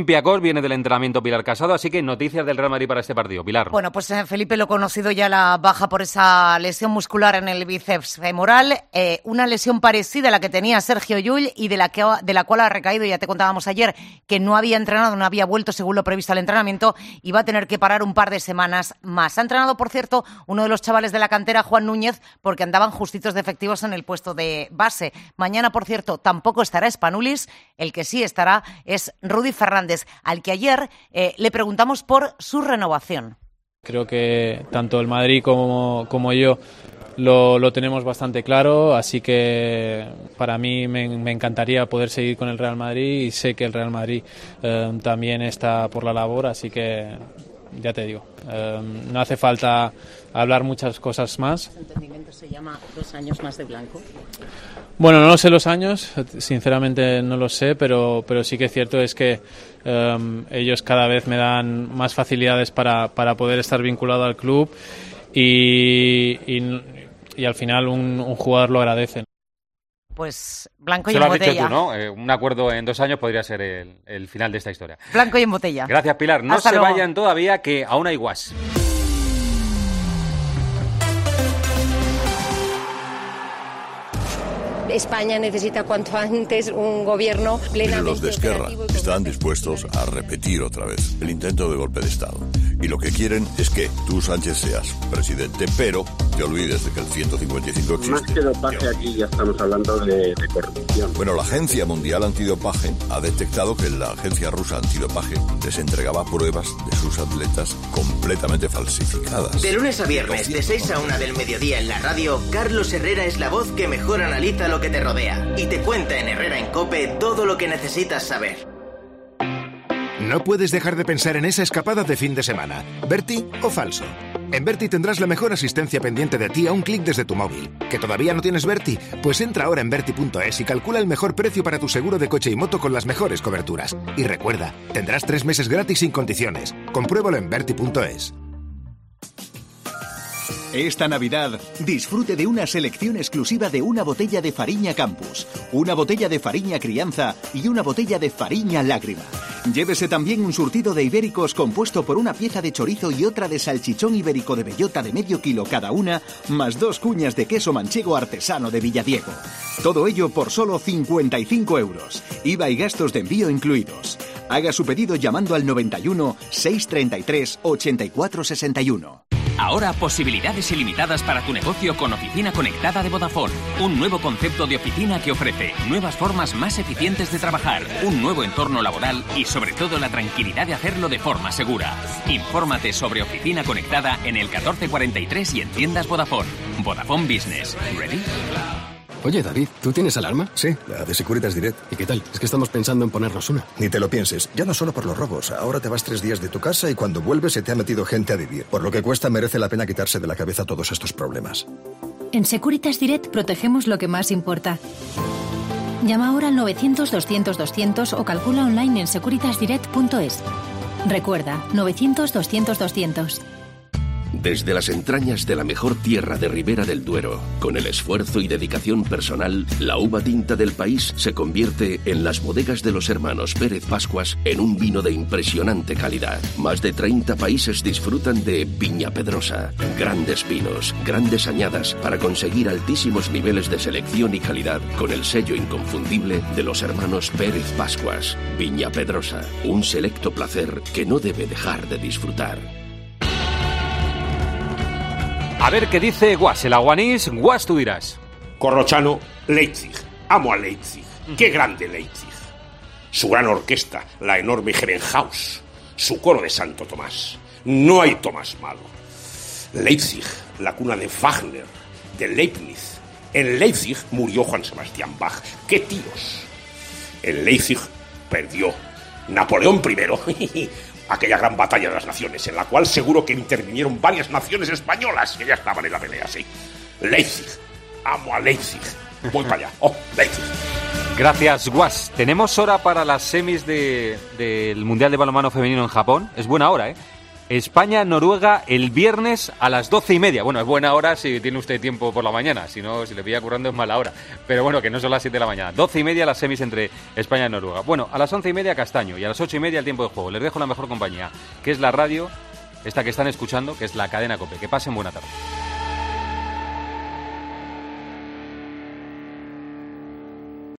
Speaker 5: viene del entrenamiento Pilar Casado, así que noticias del Real Madrid para este partido. Pilar.
Speaker 2: Bueno, pues eh, Felipe, lo conocido ya la baja por esa lesión muscular en el bíceps femoral, eh, una lesión parecida a la que tenía Sergio Llull y de la, que, de la cual ha recaído, ya te contábamos ayer, que no había entrenado, no había vuelto según lo previsto al entrenamiento y va a tener que parar un par de semanas más. Ha entrenado, por cierto, uno de los chavales de la cantera, Juan Núñez, porque andaban justitos de efectivos en el puesto de base. Mañana, por cierto, tampoco estará Spanulis, el que sí estará es Rudy Fernández, al que ayer eh, le preguntamos por su renovación.
Speaker 4: Creo que tanto el Madrid como, como yo lo, lo tenemos bastante claro, así que para mí me, me encantaría poder seguir con el Real Madrid y sé que el Real Madrid eh, también está por la labor, así que ya te digo, eh, no hace falta hablar muchas cosas más.
Speaker 2: ¿Ese entendimiento se llama dos años más de blanco?
Speaker 4: Bueno, no sé los años, sinceramente no lo sé, pero, pero sí que es cierto es que um, ellos cada vez me dan más facilidades para, para poder estar vinculado al club y, y, y al final un, un jugador lo agradece.
Speaker 2: Pues blanco y
Speaker 5: Se
Speaker 2: en
Speaker 5: lo has
Speaker 2: botella.
Speaker 5: dicho tú, ¿no? Eh, un acuerdo en dos años podría ser el, el final de esta historia.
Speaker 2: Blanco y en botella.
Speaker 5: Gracias, Pilar. No
Speaker 2: Hasta
Speaker 5: se
Speaker 2: luego.
Speaker 5: vayan todavía, que aún hay guas.
Speaker 7: España necesita cuanto antes un gobierno plenamente
Speaker 18: Los de Esquerra están dispuestos a repetir otra vez el intento de golpe de Estado. Y lo que quieren es que tú, Sánchez, seas presidente, pero te olvides de que el ciento cincuenta y cinco existe.
Speaker 22: Más que dopaje, aquí ya estamos hablando de, de corrupción.
Speaker 18: Bueno, la Agencia Mundial Antidopaje ha detectado que la Agencia Rusa Antidopaje les entregaba pruebas de sus atletas completamente falsificadas.
Speaker 23: De lunes a viernes, de seis a una del mediodía en la radio, Carlos Herrera es la voz que mejor analiza lo que te rodea y te cuenta en Herrera en COPE todo lo que necesitas saber.
Speaker 27: No puedes dejar de pensar en esa escapada de fin de semana. ¿Berti o falso? En Berti tendrás la mejor asistencia pendiente de ti a un clic desde tu móvil. ¿Que todavía no tienes Berti? Pues entra ahora en Berti punto es y calcula el mejor precio para tu seguro de coche y moto con las mejores coberturas. Y recuerda, tendrás tres meses gratis sin condiciones. Compruébalo en Berti punto es.
Speaker 13: Esta Navidad, disfrute de una selección exclusiva de una botella de Fariña Campus, una botella de Fariña Crianza y una botella de Fariña Lágrima. Llévese también un surtido de ibéricos compuesto por una pieza de chorizo y otra de salchichón ibérico de bellota de medio kilo cada una, más dos cuñas de queso manchego artesano de Villadiego. Todo ello por solo cincuenta y cinco euros, I V A y gastos de envío incluidos. Haga su pedido llamando al noventa y uno, seiscientos treinta y tres, ochenta y cuatro sesenta y uno.
Speaker 28: Ahora posibilidades ilimitadas para tu negocio con Oficina Conectada de Vodafone. Un nuevo concepto de oficina que ofrece nuevas formas más eficientes de trabajar, un nuevo entorno laboral y sobre todo la tranquilidad de hacerlo de forma segura. Infórmate sobre Oficina Conectada en el catorce cuarenta y tres y en tiendas Vodafone. Vodafone Business. ¿Ready?
Speaker 29: Oye, David, ¿tú tienes alarma? Sí, la de Securitas Direct. ¿Y qué tal? Es que estamos pensando en ponernos una.
Speaker 30: Ni te lo pienses. Ya no solo por los robos. Ahora te vas tres días de tu casa y cuando vuelves se te ha metido gente a vivir. Por lo que cuesta, merece la pena quitarse de la cabeza todos estos problemas.
Speaker 31: En Securitas Direct protegemos lo que más importa. Llama ahora al novecientos, doscientos, doscientos o calcula online en securitas direct punto es. Recuerda, novecientos, doscientos, doscientos.
Speaker 32: Desde las entrañas de la mejor tierra de Ribera del Duero, con el esfuerzo y dedicación personal, la uva tinta del país se convierte en las bodegas de los hermanos Pérez Pascuas en un vino de impresionante calidad. Más de treinta países disfrutan de Viña Pedrosa. Grandes vinos, grandes añadas para conseguir altísimos niveles de selección y calidad con el sello inconfundible de los hermanos Pérez Pascuas. Viña Pedrosa, un selecto placer que no debe dejar de disfrutar.
Speaker 5: A ver qué dice Guas, el aguanís. Guas, tú dirás.
Speaker 33: Corrochano, Leipzig. Amo a Leipzig. Qué grande Leipzig. Su gran orquesta, la enorme Gewandhaus. Su coro de Santo Tomás. No hay Tomás malo. Leipzig, la cuna de Wagner, de Leibniz. En Leipzig murió Juan Sebastián Bach. ¡Qué tíos! En Leipzig perdió Napoleón primero. Aquella gran batalla de las naciones, en la cual seguro que intervinieron varias naciones españolas que ya estaban en la pelea, sí. Leipzig. Amo a Leipzig. Voy para allá. Oh, Leipzig.
Speaker 5: Gracias, Guas. Tenemos hora para las semis de, del Mundial de Balonmano Femenino en Japón. Es buena hora, ¿eh? España-Noruega el viernes a las doce y media. Bueno, es buena hora si tiene usted tiempo por la mañana, si no, si le pilla currando es mala hora. Pero bueno, que no son las siete de la mañana. doce y media las semis entre España y Noruega. Bueno, a las once y media Castaño y a las ocho y media el tiempo de juego. Les dejo la mejor compañía, que es la radio, esta que están escuchando, que es la cadena COPE. Que pasen buena tarde.